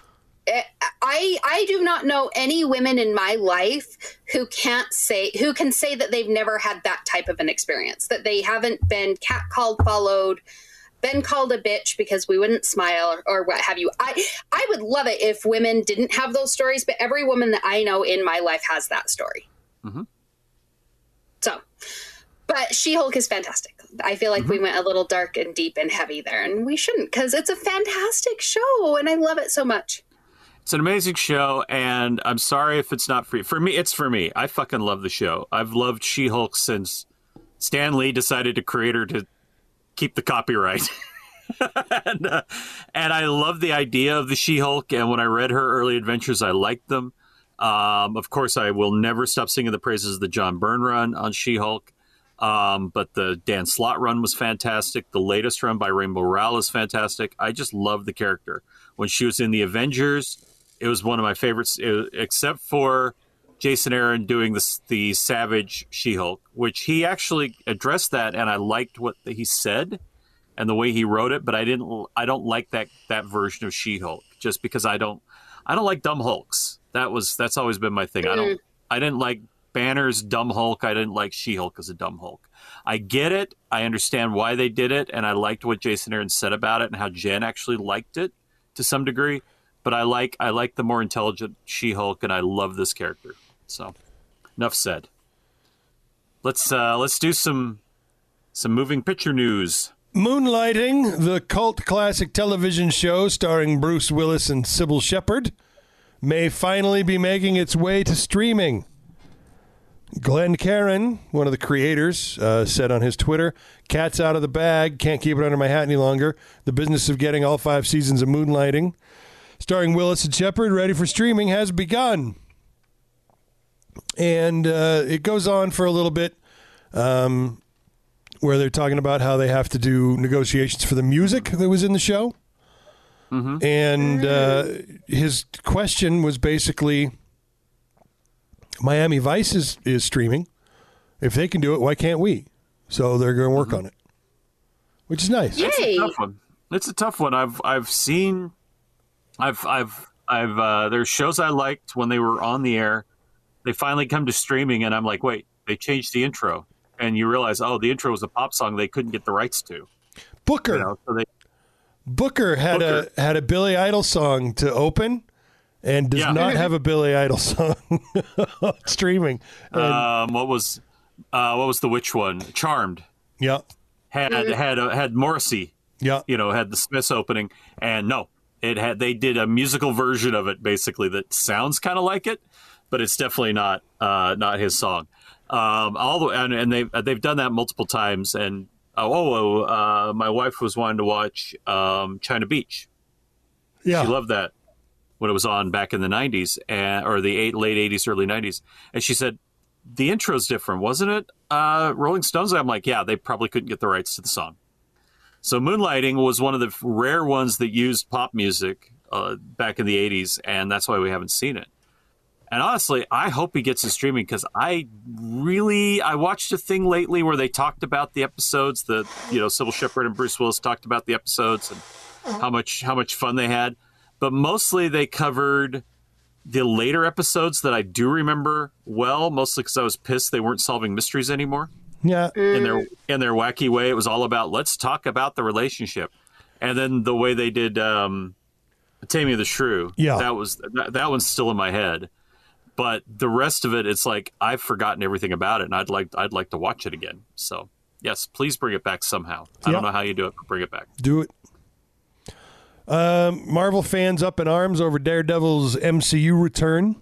I do not know any women in my life who can say that they've never had that type of an experience, that they haven't been catcalled, followed, been called a bitch because we wouldn't smile or what have you. I would love it if women didn't have those stories, but every woman that I know in my life has that story. Mm-hmm. So, but She-Hulk is fantastic. I feel like we went a little dark and deep and heavy there, and we shouldn't, because it's a fantastic show, and I love it so much. It's an amazing show, and I'm sorry if it's not for you. For me, it's for me. I fucking love the show. I've loved She-Hulk since Stan Lee decided to create her to keep the copyright. and I love the idea of the She-Hulk, and when I read her early adventures, I liked them. Of course, I will never stop singing the praises of the John Byrne run on She-Hulk, but the Dan Slott run was fantastic. The latest run by Rainbow Rowell is fantastic. I just love the character. When she was in the Avengers, it was one of my favorites, except for Jason Aaron doing the Savage She-Hulk, which he actually addressed that, and I liked what he said and the way he wrote it, but I don't like that version of She-Hulk, just because I don't like dumb Hulks. That's always been my thing. I didn't like Banner's dumb Hulk. I didn't like She-Hulk as a dumb Hulk. I get it. I understand why they did it, and I liked what Jason Aaron said about it and how Jen actually liked it to some degree. But I like the more intelligent She-Hulk, and I love this character. So, enough said. Let's do some moving picture news. Moonlighting, the cult classic television show starring Bruce Willis and Sybil Shepherd, may finally be making its way to streaming. Glenn Caron, one of the creators, said on his Twitter, "Cat's out of the bag, can't keep it under my hat any longer. The business of getting all 5 seasons of Moonlighting, starring Willis and Shepherd, ready for streaming, has begun." And it goes on for a little bit, where they're talking about how they have to do negotiations for the music that was in the show. Mm-hmm. And his question was basically, Miami Vice is streaming. If they can do it, why can't we? So they're going to work on it. which is nice. Yay! It's a tough one. It's a tough one. There's shows I liked when they were on the air. They finally come to streaming, and I'm like, wait, they changed the intro, and you realize, oh, the intro was a pop song they couldn't get the rights to. Booker. Booker had a Billy Idol song to open, and does not have a Billy Idol song streaming. And, what was the witch one? Charmed. Yeah. Had Morrissey. Yeah. Had the Smiths opening, and no, they did a musical version of it basically that sounds kind of like it, but it's definitely not his song. They've done that multiple times, and my wife was wanting to watch China Beach. Yeah, she loved that when it was on back in the 90s or the late 80s, early 90s, and she said the intro's different, wasn't it? Rolling Stones. I'm like, yeah, they probably couldn't get the rights to the song. So Moonlighting was one of the rare ones that used pop music back in the 80s, and that's why we haven't seen it. And honestly, I hope he gets it streaming, because I watched a thing lately where they talked about the episodes. Sybil Shepherd and Bruce Willis talked about the episodes and how much fun they had. But mostly they covered the later episodes that I do remember well, mostly because I was pissed they weren't solving mysteries anymore. Yeah. In their wacky way, it was all about, let's talk about the relationship. And then the way they did Taming of the Shrew, that one's still in my head. But the rest of it, it's like I've forgotten everything about it, and I'd like to watch it again. So yes, please bring it back somehow. I don't know how you do it, but bring it back. Do it. Marvel fans up in arms over Daredevil's MCU return.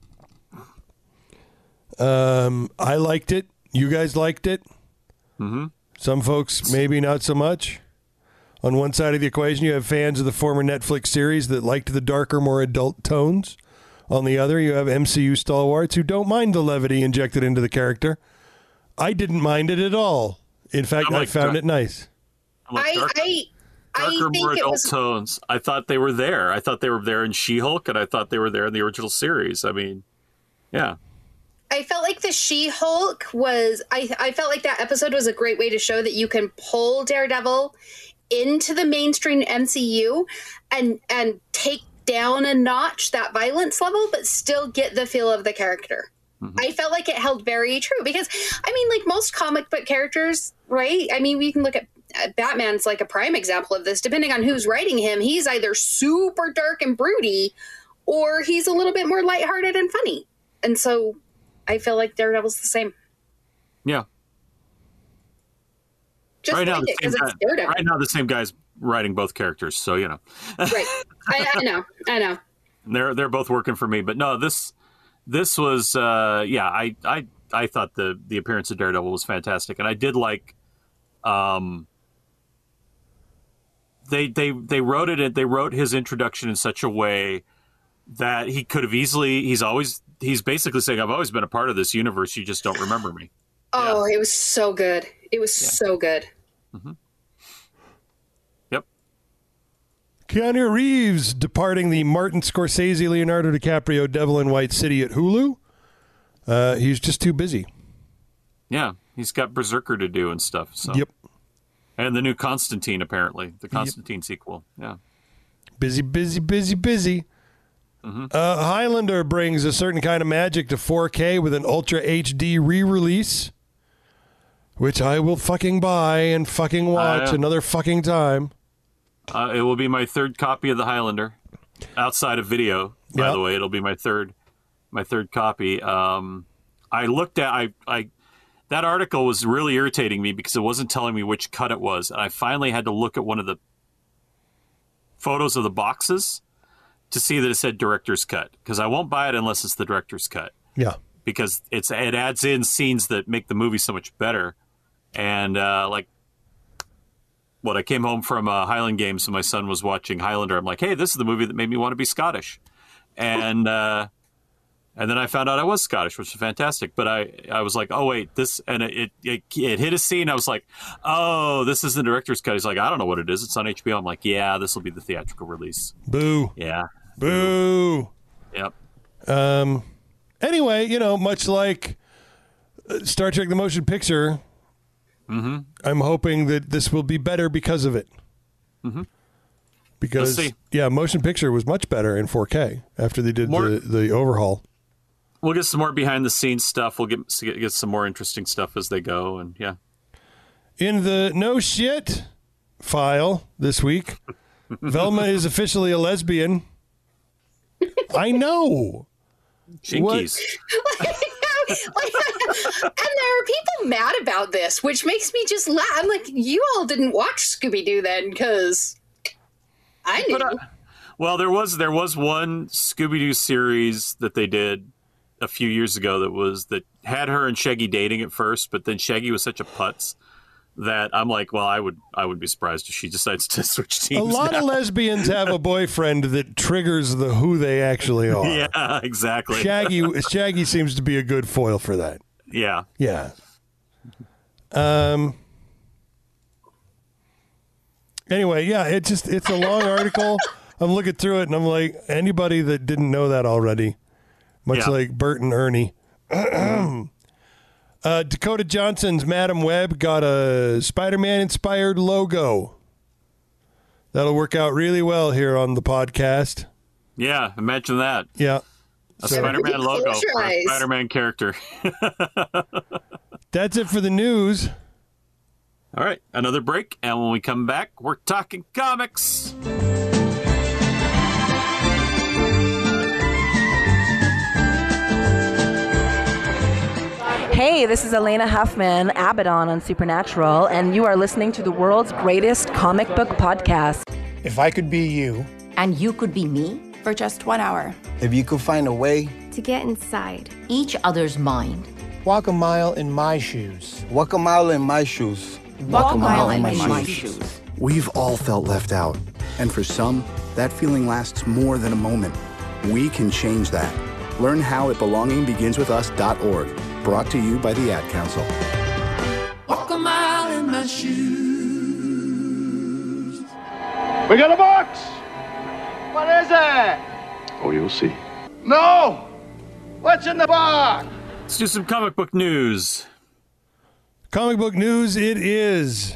I liked it. You guys liked it. Mm-hmm. Some folks maybe not so much. On one side of the equation, you have fans of the former Netflix series that liked the darker, more adult tones. On the other, you have MCU stalwarts who don't mind the levity injected into the character. I didn't mind it at all. In fact, I found it nice. Darker, more adult tones. I thought they were there. I thought they were there in She-Hulk, and I thought they were there in the original series. I mean, yeah. I felt like the She-Hulk was... I felt like that episode was a great way to show that you can pull Daredevil into the mainstream MCU and take down a notch that violence level, but still get the feel of the character. Mm-hmm. I felt like it held very true because, I mean, like most comic book characters, right? I mean, we can look at Batman's like a prime example of this. Depending on who's writing him, he's either super dark and broody, or he's a little bit more lighthearted and funny. And so I feel like Daredevil's the same. Yeah. Just right now, the same guy's writing both characters, so you know. Right. I know. They're both working for me, but no, this was I thought the appearance of Daredevil was fantastic, and I did like they wrote his introduction in such a way that he could have he's basically saying, I've always been a part of this universe, you just don't remember me. Oh, yeah. It was so good. It was so good. Mm-hmm. Yep. Keanu Reeves departing the Martin Scorsese, Leonardo DiCaprio, Devil in White City at Hulu. He's just too busy. Yeah, he's got Berserker to do and stuff. So. Yep. And the new Constantine, apparently. The Constantine sequel. Yeah. Busy. Mm-hmm. Highlander brings a certain kind of magic to 4K with an Ultra HD re-release, which I will fucking buy and fucking watch another fucking time. It will be my third copy of the Highlander, outside of video. By the way, it'll be my third copy. I looked at that article was really irritating me because it wasn't telling me which cut it was, and I finally had to look at one of the photos of the boxes to see that it said director's cut, because I won't buy it unless it's the director's cut. Yeah, because it adds in scenes that make the movie so much better. And I came home from Highland Games, and my son was watching Highlander. I'm like, hey, this is the movie that made me want to be Scottish. And then I found out I was Scottish, which was fantastic. But I was like, oh, wait, this... And it hit a scene. I was like, oh, this is the director's cut. He's like, I don't know what it is. It's on HBO. I'm like, yeah, this will be the theatrical release. Boo. Yeah. Boo. Yep. Anyway, much like Star Trek The Motion Picture, Mm-hmm. I'm hoping that this will be better because of it. Mm-hmm. Because, motion picture was much better in 4K after they did the overhaul. We'll get some more behind-the-scenes stuff. We'll get some more interesting stuff as they go, and yeah. In the no shit file this week, Velma is officially a lesbian. I know. Jinkies. And there are people mad about this, which makes me just laugh. I'm like, you all didn't watch Scooby-Doo then, because I knew. Well, there was one Scooby-Doo series that they did a few years ago that had her and Shaggy dating at first, but then Shaggy was such a putz that I'm like, well, I would be surprised if she decides to switch teams. A lot of lesbians have a boyfriend that triggers who they actually are. Yeah, exactly. Shaggy seems to be a good foil for that. Yeah. Yeah. Anyway, yeah, it's a long article. I'm looking through it and I'm like, anybody that didn't know that already, much like Bert and Ernie. Dakota Johnson's Madam Web got a Spider-Man inspired logo. That'll work out really well here on the podcast. Yeah, imagine that. Yeah. A Spider-Man logo for a Spider-Man character. That's it for the news. All right, another break, and when we come back, we're talking comics. Hey, this is Elena Huffman, Abaddon on Supernatural, and you are listening to the world's greatest comic book podcast. If I could be you. And you could be me. For just 1 hour. If you could find a way. To get inside each other's mind. Walk a mile in my shoes. Walk a mile in my shoes. Walk a mile in my shoes. We've all felt left out. And for some, that feeling lasts more than a moment. We can change that. Learn how at belongingbeginswithus.org. Brought to you by the Ad Council. Walk a mile in my shoes. We got a box! What is it? Oh, you'll see. No! What's in the box? Let's do some comic book news. Comic book news it is.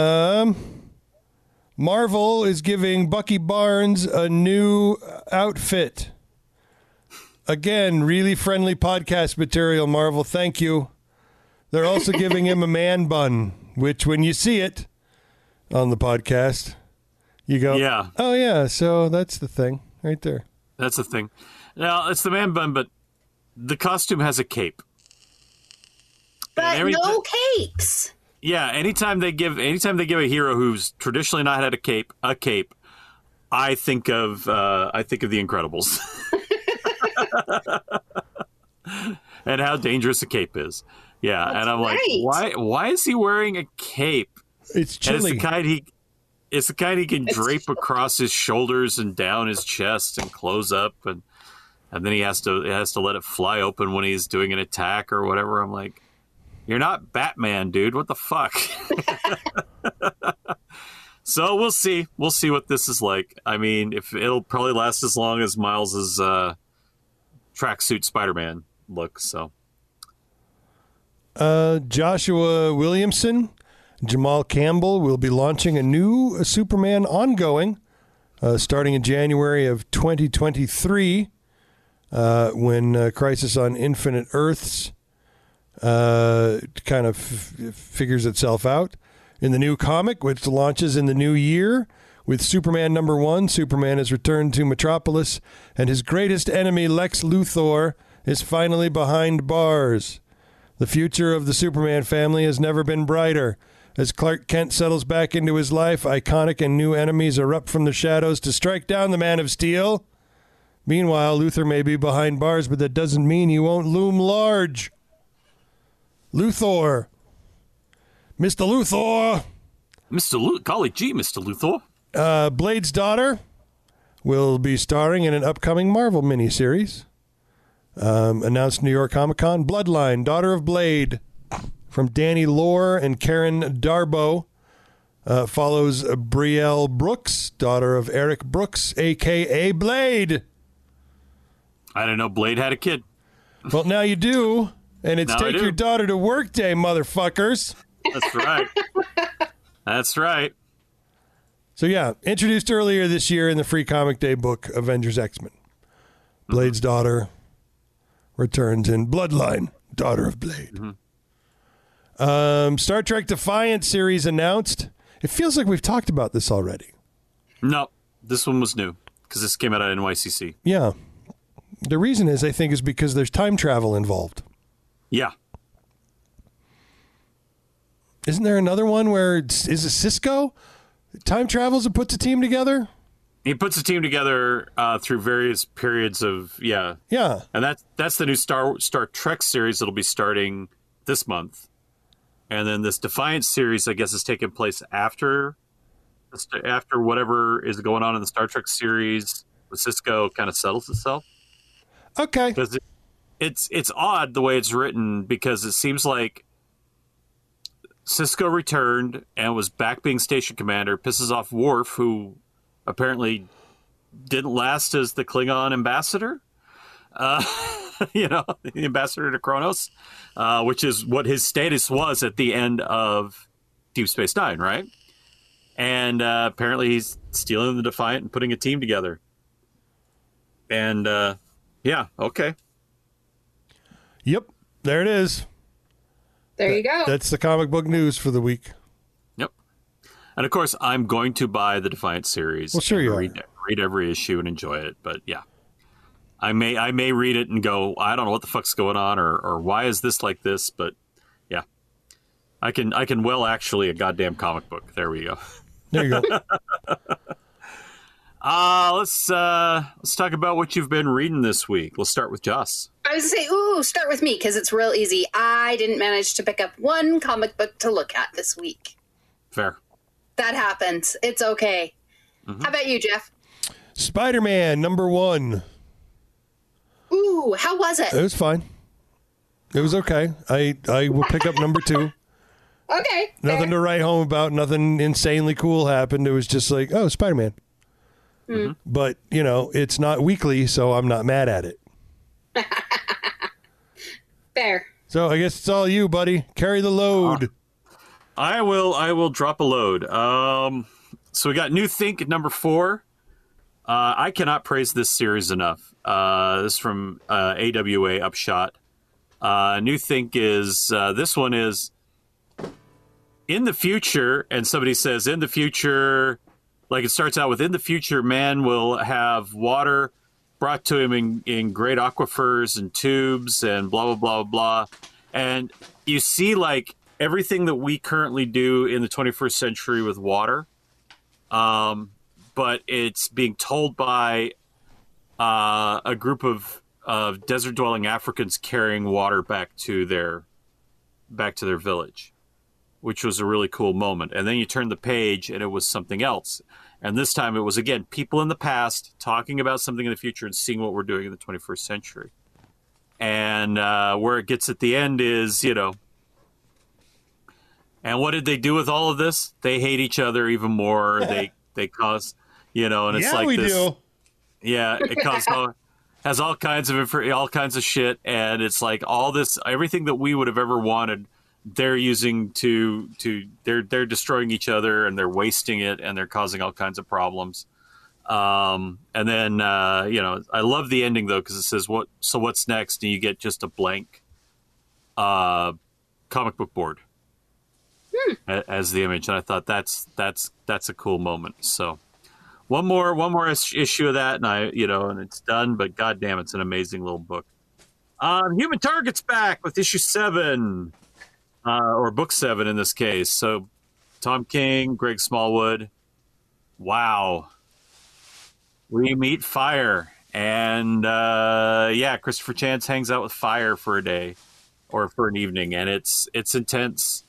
Marvel is giving Bucky Barnes a new outfit. Again, really friendly podcast material, Marvel. Thank you. They're also giving him a man bun, which when you see it on the podcast, you go, yeah. Oh, yeah, so that's the thing right there. That's the thing. Now, it's the man bun, but the costume has a cape. But no capes. Yeah, anytime they give a hero who's traditionally not had a cape, I think of the Incredibles. And how dangerous a cape is. Yeah, that's and I'm like, why is he wearing a cape? It's chilly. It's the kind he can drape across his shoulders and down his chest and close up, and then he has to let it fly open when he's doing an attack or whatever. I'm like, you're not Batman, dude. What the fuck? So we'll see. We'll see what this is like. I mean, if it'll probably last as long as Miles's tracksuit Spider-Man look. So, Joshua Williamson, Jamal Campbell will be launching a new Superman ongoing, starting in January of 2023, when Crisis on Infinite Earths kind of figures itself out. In the new comic, which launches in the new year, with Superman #1, Superman has returned to Metropolis, and his greatest enemy, Lex Luthor, is finally behind bars. The future of the Superman family has never been brighter. As Clark Kent settles back into his life, iconic and new enemies erupt from the shadows to strike down the Man of Steel. Meanwhile, Luthor may be behind bars, but that doesn't mean he won't loom large. Luthor. Mr. Luthor. Golly gee, Mr. Luthor. Blade's daughter will be starring in an upcoming Marvel miniseries. Announced New York Comic Con. Bloodline, daughter of Blade, from Danny Lore and Karen Darbo, follows Brielle Brooks, daughter of Eric Brooks, a.k.a. Blade. I didn't know Blade had a kid. Well, now you do, and it's Take Your Daughter to Work Day, motherfuckers. That's right. That's right. So yeah, introduced earlier this year in the Free Comic Day book, Avengers X-Men. Blade's daughter returns in Bloodline, daughter of Blade. Star Trek Defiant series announced. It feels like we've talked about this already. No, this one was new because this came out of NYCC. Yeah. The reason is, I think, is because there's time travel involved. Yeah. Isn't there another one where is it Cisco? Time travels and puts a team together? He puts a team together through various periods of, yeah. And that's the new Star Trek series that'll be starting this month. And then this Defiant series, I guess, is taking place after whatever is going on in the Star Trek series with Cisco kind of settles itself. Okay. Because it's odd the way it's written, because it seems like Cisco returned and was back being station commander, pisses off Worf, who apparently didn't last as the Klingon ambassador, the ambassador to Kronos, which is what his status was at the end of Deep Space Nine, right? And apparently he's stealing the Defiant and putting a team together. And, okay. Yep, there it is. There you go. That's the comic book news for the week. Yep. And, of course, I'm going to buy the Defiant series. Well, sure you read every issue and enjoy it. But, yeah. I may read it and go, I don't know what the fuck's going on, or why is this like this? But, yeah. I can well actually a goddamn comic book. There we go. There you go. Let's talk about what you've been reading this week. Let's start with Joss. I was going to say, start with me, because it's real easy. I didn't manage to pick up one comic book to look at this week. Fair. That happens. It's okay. How about you, Jeff? Spider-Man #1. Ooh, how was it? It was fine. It was okay. I will pick up #2. Okay. Nothing to write home about. Nothing insanely cool happened. It was just like, oh, Spider-Man. But, it's not weekly, so I'm not mad at it. Fair. So I guess it's all you, buddy. Carry the load. I will drop a load. So we got New Think at #4. I cannot praise this series enough. This is from AWA Upshot. New Think is, this one is in the future, and somebody says in the future, like it starts out with, in the future, man will have water brought to him in great aquifers and tubes and blah, blah, blah, blah. And you see like everything that we currently do in the 21st century with water, but it's being told by a group of desert-dwelling Africans carrying water back to their village, which was a really cool moment. And then you turn the page and it was something else. And this time it was, again, people in the past talking about something in the future and seeing what we're doing in the 21st century. And where it gets at the end is, and what did they do with all of this? They hate each other even more. They cause, and it's like we this. Do. Yeah, it has all kinds of shit, and it's like all this, everything that we would have ever wanted, they're using they're destroying each other, and they're wasting it, and they're causing all kinds of problems. And then I love the ending though, because it says what's next, and you get just a blank comic book board as the image, and I thought that's a cool moment. So. One more issue of that, and and it's done. But goddamn, it's an amazing little book. Human Target's back with issue 7, or book 7 in this case. So, Tom King, Greg Smallwood. Wow, we meet Fire, and Christopher Chance hangs out with Fire for a day or for an evening, and it's intense.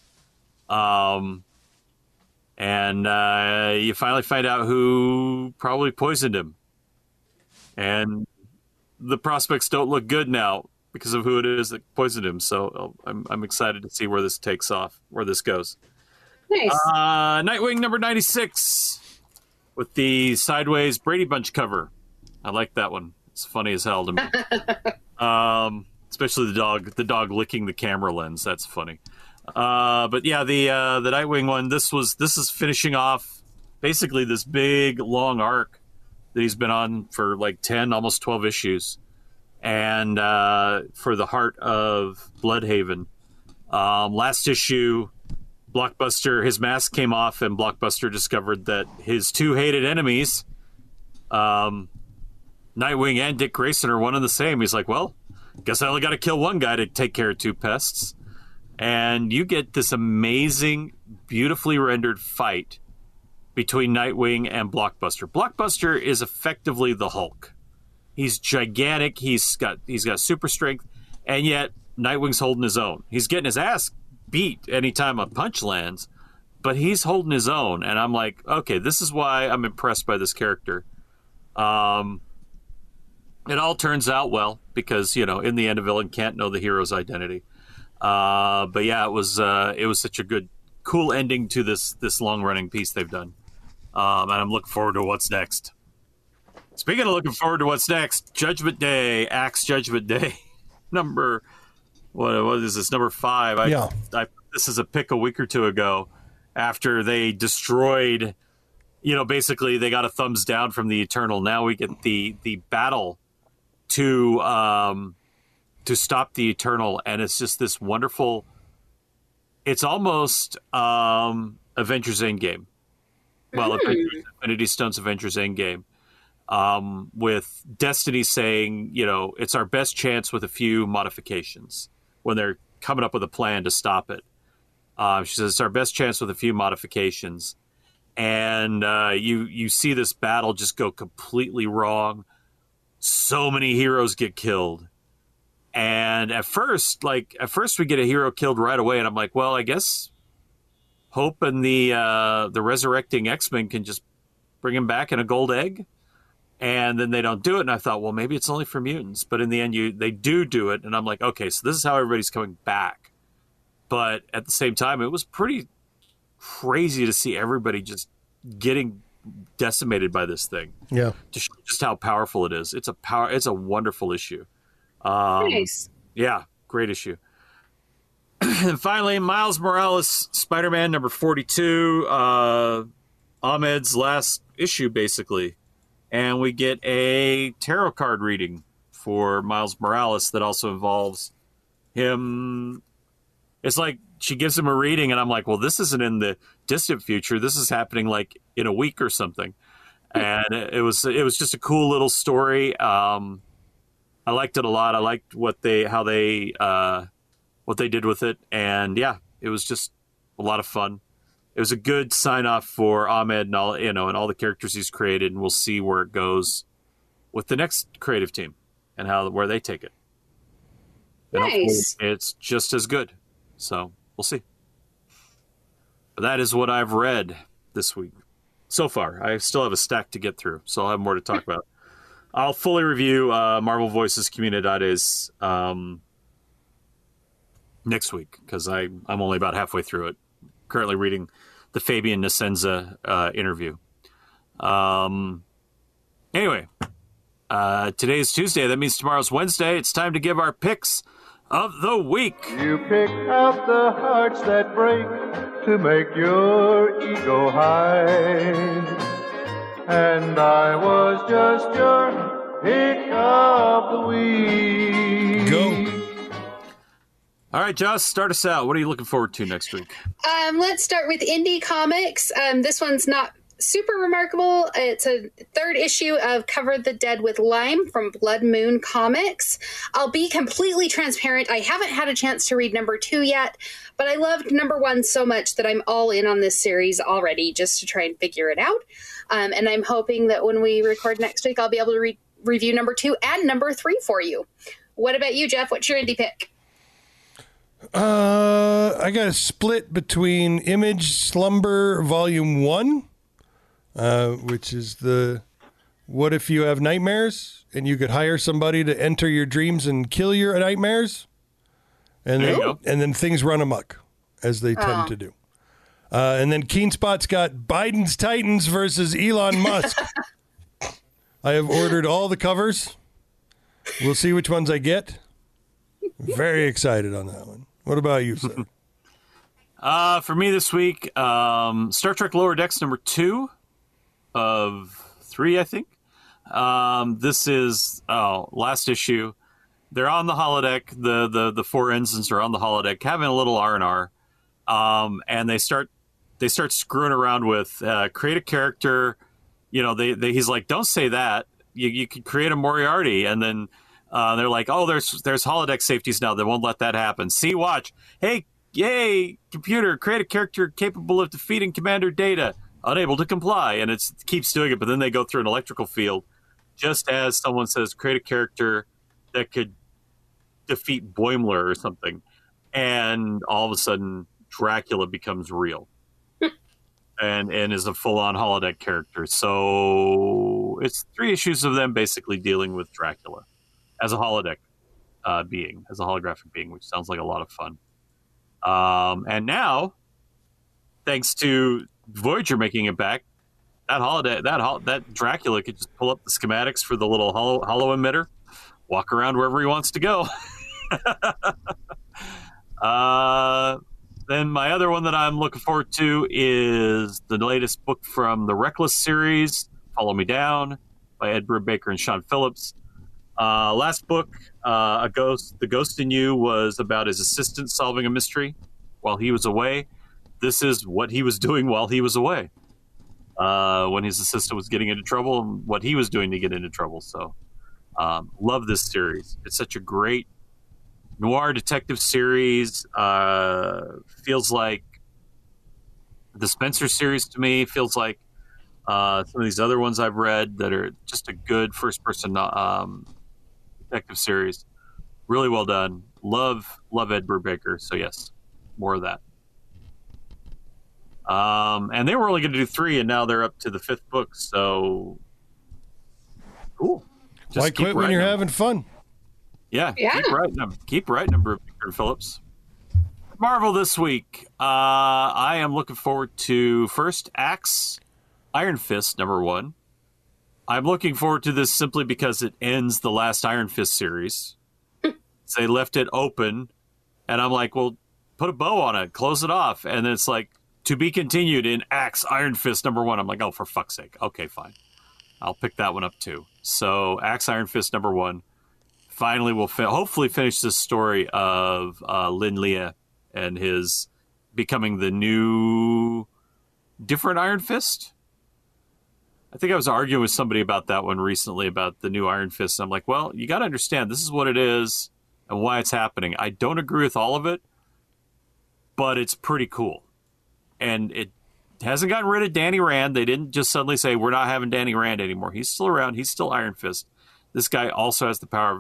And you finally find out who probably poisoned him. And the prospects don't look good now because of who it is that poisoned him. So I'm excited to see where this goes. Nice. Nightwing #96 with the sideways Brady Bunch cover. I like that one. It's funny as hell to me. Especially the dog licking the camera lens. That's funny. But yeah, the Nightwing one. This is finishing off basically this big long arc that he's been on for like 10, almost 12 issues, and for the Heart of Bloodhaven. Last issue, Blockbuster, his mask came off, and Blockbuster discovered that his two hated enemies, Nightwing and Dick Grayson, are one and the same. He's like, well, guess I only got to kill one guy to take care of two pests. And you get this amazing, beautifully rendered fight between Nightwing and Blockbuster. Blockbuster is effectively the Hulk. He's gigantic. He's got super strength, and yet Nightwing's holding his own. He's getting his ass beat anytime a punch lands, but he's holding his own. And I'm like, okay, this is why I'm impressed by this character. It all turns out well because, you know, in the end, a villain can't know the hero's identity. But yeah, it was such a good, cool ending to this long running piece they've done. And I'm looking forward to what's next. Speaking of looking forward to what's next, Judgment Day, Axe Judgment Day, number, what is this, number 5? I this is a pick a week or two ago after they destroyed, you know, basically they got a thumbs down from the Eternal. Now we get the battle to stop the Eternal, and it's just this wonderful, it's almost Avengers Endgame. Well, Infinity Stones Avengers Endgame. With Destiny saying, you know, it's our best chance with a few modifications when they're coming up with a plan to stop it. She says it's our best chance with a few modifications. And you see this battle just go completely wrong. So many heroes get killed. And at first we get a hero killed right away. And I'm like, well, I guess Hope and the resurrecting X-Men can just bring him back in a gold egg. And then they don't do it. And I thought, well, maybe it's only for mutants. But in the end, they do it. And I'm like, okay, so this is how everybody's coming back. But at the same time, it was pretty crazy to see everybody just getting decimated by this thing. Yeah. To show just how powerful it is. It's a wonderful issue. Nice. Yeah, great issue. And finally, Miles Morales, Spider-Man number 42. Ahmed's last issue, basically. And we get a tarot card reading for Miles Morales that also involves him. It's like she gives him a reading, and I'm like, well, this isn't in the distant future. This is happening like in a week or something. And it was just a cool little story. I liked it a lot. I liked what they did with it, and yeah, it was just a lot of fun. It was a good sign off for Ahmed and all, and all the characters he's created, and we'll see where it goes with the next creative team and where they take it. Nice. It's just as good. So we'll see. But that is what I've read this week so far. I still have a stack to get through, so I'll have more to talk about. I'll fully review Marvel Voices Comunidades next week because I'm only about halfway through it. Currently reading the Fabian Nasenza interview. Anyway, today's Tuesday. That means tomorrow's Wednesday. It's time to give our picks of the week. You pick out the hearts that break to make your ego high. And I was just your pick of the week. Go. All right, Joss, start us out. What are you looking forward to next week? Let's start with Indie Comics. This one's not super remarkable. It's a third issue of Cover the Dead with Lime from Blood Moon Comics. I'll be completely transparent. I haven't had a chance to read number 2 yet, but I loved number 1 so much that I'm all in on this series already just to try and figure it out. And I'm hoping that when we record next week, I'll be able to review number 2 and number 3 for you. What about you, Jeff? What's your indie pick? I got a split between Image Slumber Volume 1, which is the what if you have nightmares and you could hire somebody to enter your dreams and kill your nightmares, and then things run amok, as they tend to do. And then Keen Spot's got Biden's Titans versus Elon Musk. I have ordered all the covers. We'll see which ones I get. Very excited on that one. What about you, sir? For me this week, Star Trek Lower Decks #2 of 3, I think. This is last issue. They're on the holodeck. The 4 ensigns are on the holodeck having a little R&R, and they start screwing around with create a character. He's like, don't say that. You could create a Moriarty, and then they're like, oh, there's holodeck safeties now. They won't let that happen. See, watch. Hey, yay, computer, create a character capable of defeating Commander Data. Unable to comply, and it keeps doing it. But then they go through an electrical field, just as someone says, create a character that could defeat Boimler or something, and all of a sudden Dracula becomes real. And is a full-on holodeck character. So it's 3 issues of them basically dealing with Dracula as a holodeck being, as a holographic being, which sounds like a lot of fun. And now, thanks to Voyager making it back, that Dracula could just pull up the schematics for the little holo emitter, walk around wherever he wants to go. Then my other one that I'm looking forward to is the latest book from the Reckless series, Follow Me Down, by Ed Brubaker and Sean Phillips. Last book, The Ghost in You, was about his assistant solving a mystery while he was away. This is what he was doing while he was away, when his assistant was getting into trouble and what he was doing to get into trouble. So love this series. It's such a great noir detective series. Feels like the Spencer series to me. Feels like some of these other ones I've read that are just a good first-person detective series. Really well done. Love Ed Brubaker. So yes, more of that. And they were only going to do 3, and now they're up to the 5th book. So cool. Why quit when you're having fun? Yeah. Keep writing them, Brubaker and Phillips. Marvel this week. I am looking forward to first Axe Iron Fist #1. I'm looking forward to this simply because it ends the last Iron Fist series. So they left it open, and I'm like, well, put a bow on it, close it off, and then it's like, to be continued in Axe Iron Fist #1. I'm like, oh, for fuck's sake. Okay, fine. I'll pick that one up too. So Axe Iron Fist #1. Finally, we'll hopefully finish this story of Lin Lia and his becoming the new different Iron Fist. I think I was arguing with somebody about that one recently, about the new Iron Fist. I'm like, well, you got to understand, this is what it is and why it's happening. I don't agree with all of it, but it's pretty cool. And it hasn't gotten rid of Danny Rand. They didn't just suddenly say, we're not having Danny Rand anymore. He's still around. He's still Iron Fist. This guy also has the power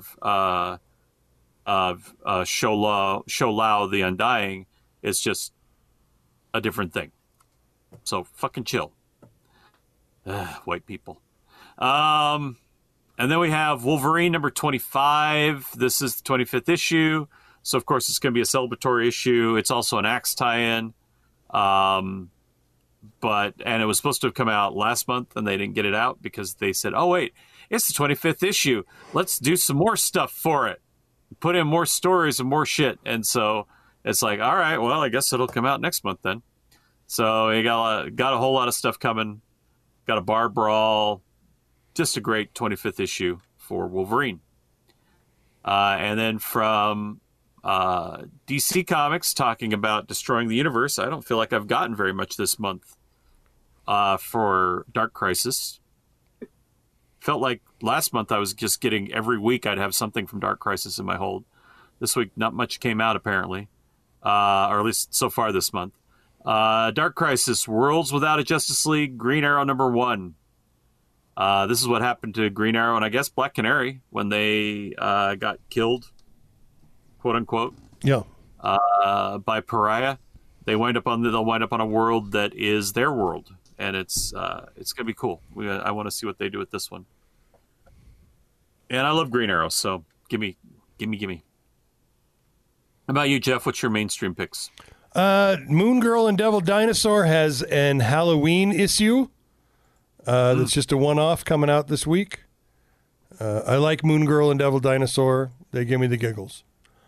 of Sho Lao, the Undying. It's just a different thing. So fucking chill. White people. And then we have Wolverine #25. This is the 25th issue. So, of course, it's going to be a celebratory issue. It's also an Axe tie-in. And it was supposed to have come out last month, and they didn't get it out because they said, oh, wait, it's the 25th issue. Let's do some more stuff for it. Put in more stories and more shit. And so it's like, all right, well, I guess it'll come out next month then. So you got a whole lot of stuff coming. Got a bar brawl. Just a great 25th issue for Wolverine. And then from DC Comics, talking about destroying the universe. I don't feel like I've gotten very much this month for Dark Crisis. Felt like last month I was just getting, every week I'd have something from Dark Crisis in my hold. This week, not much came out apparently, or at least so far this month. Dark Crisis, Worlds Without a Justice League, Green Arrow #1. This is what happened to Green Arrow and I guess Black Canary when they got killed, quote unquote. Yeah. By Pariah. They'll wind up on a world that is their world, and it's gonna be cool. I want to see what they do with this one. And I love Green Arrow, so gimme. How about you, Jeff? What's your mainstream picks? Moon Girl and Devil Dinosaur has an Halloween issue. That's just a one-off coming out this week. I like Moon Girl and Devil Dinosaur. They give me the giggles.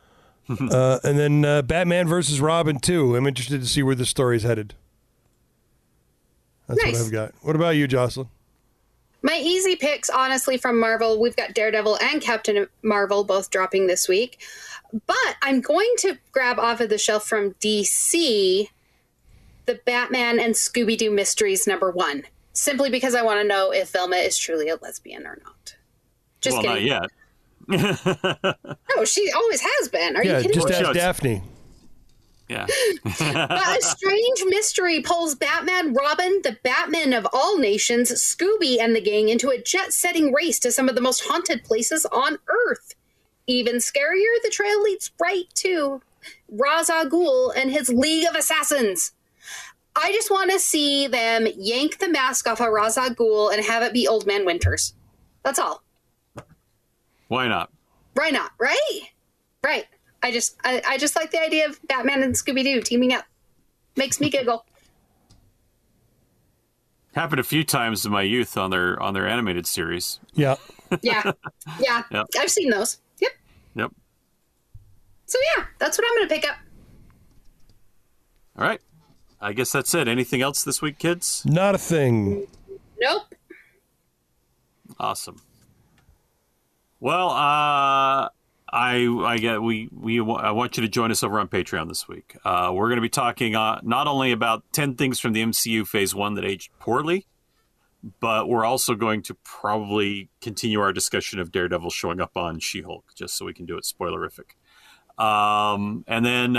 And then Batman versus Robin 2. I'm interested to see where the story's headed. That's Nice. what I've got. What about you, Jocelyn? My easy picks, honestly, from Marvel, we've got Daredevil and Captain Marvel both dropping this week. But I'm going to grab off of the shelf from DC the Batman and Scooby-Doo Mysteries #1. Simply because I want to know if Velma is truly a lesbian or not. Just kidding. Not yet. No, she always has been. Are you kidding just me? ask Daphne. Yeah. But a strange mystery pulls Batman, Robin, the Batman of all nations, Scooby, and the gang into a jet-setting race to some of the most haunted places on Earth. Even scarier, the trail leads right to Ra's al Ghul and his League of Assassins. I just want to see them yank the mask off of Ra's al Ghul and have it be Old Man Winters. That's all. Why not? Why not? Right? Right. I just like the idea of Batman and Scooby-Doo teaming up. Makes me giggle. Happened a few times in my youth on their animated series. Yeah. Yeah. Yep. I've seen those. Yep. So yeah, that's what I'm going to pick up. All right. I guess that's it. Anything else this week, kids? Not a thing. Nope. Awesome. Well, I want you to join us over on Patreon this week. We're going to be talking not only about 10 things from the MCU Phase 1 that aged poorly, but we're also going to probably continue our discussion of Daredevil showing up on She-Hulk, just so we can do it spoilerific. And then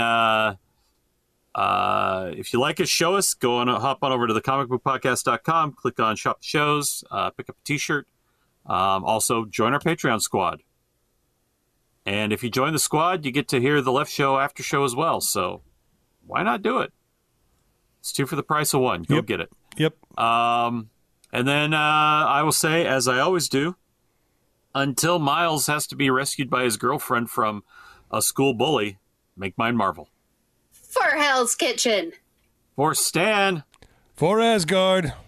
if you like us, show us. Hop on over to thecomicbookpodcast.com, click on Shop the Shows, pick up a T-shirt. Also, join our Patreon squad. And if you join the squad, you get to hear the Left Show after show as well. So why not do it? It's 2 for the price of 1. Go get it. Yep. And then I will say, as I always do, until Miles has to be rescued by his girlfriend from a school bully, make mine Marvel. For Hell's Kitchen. For Stan. For Asgard.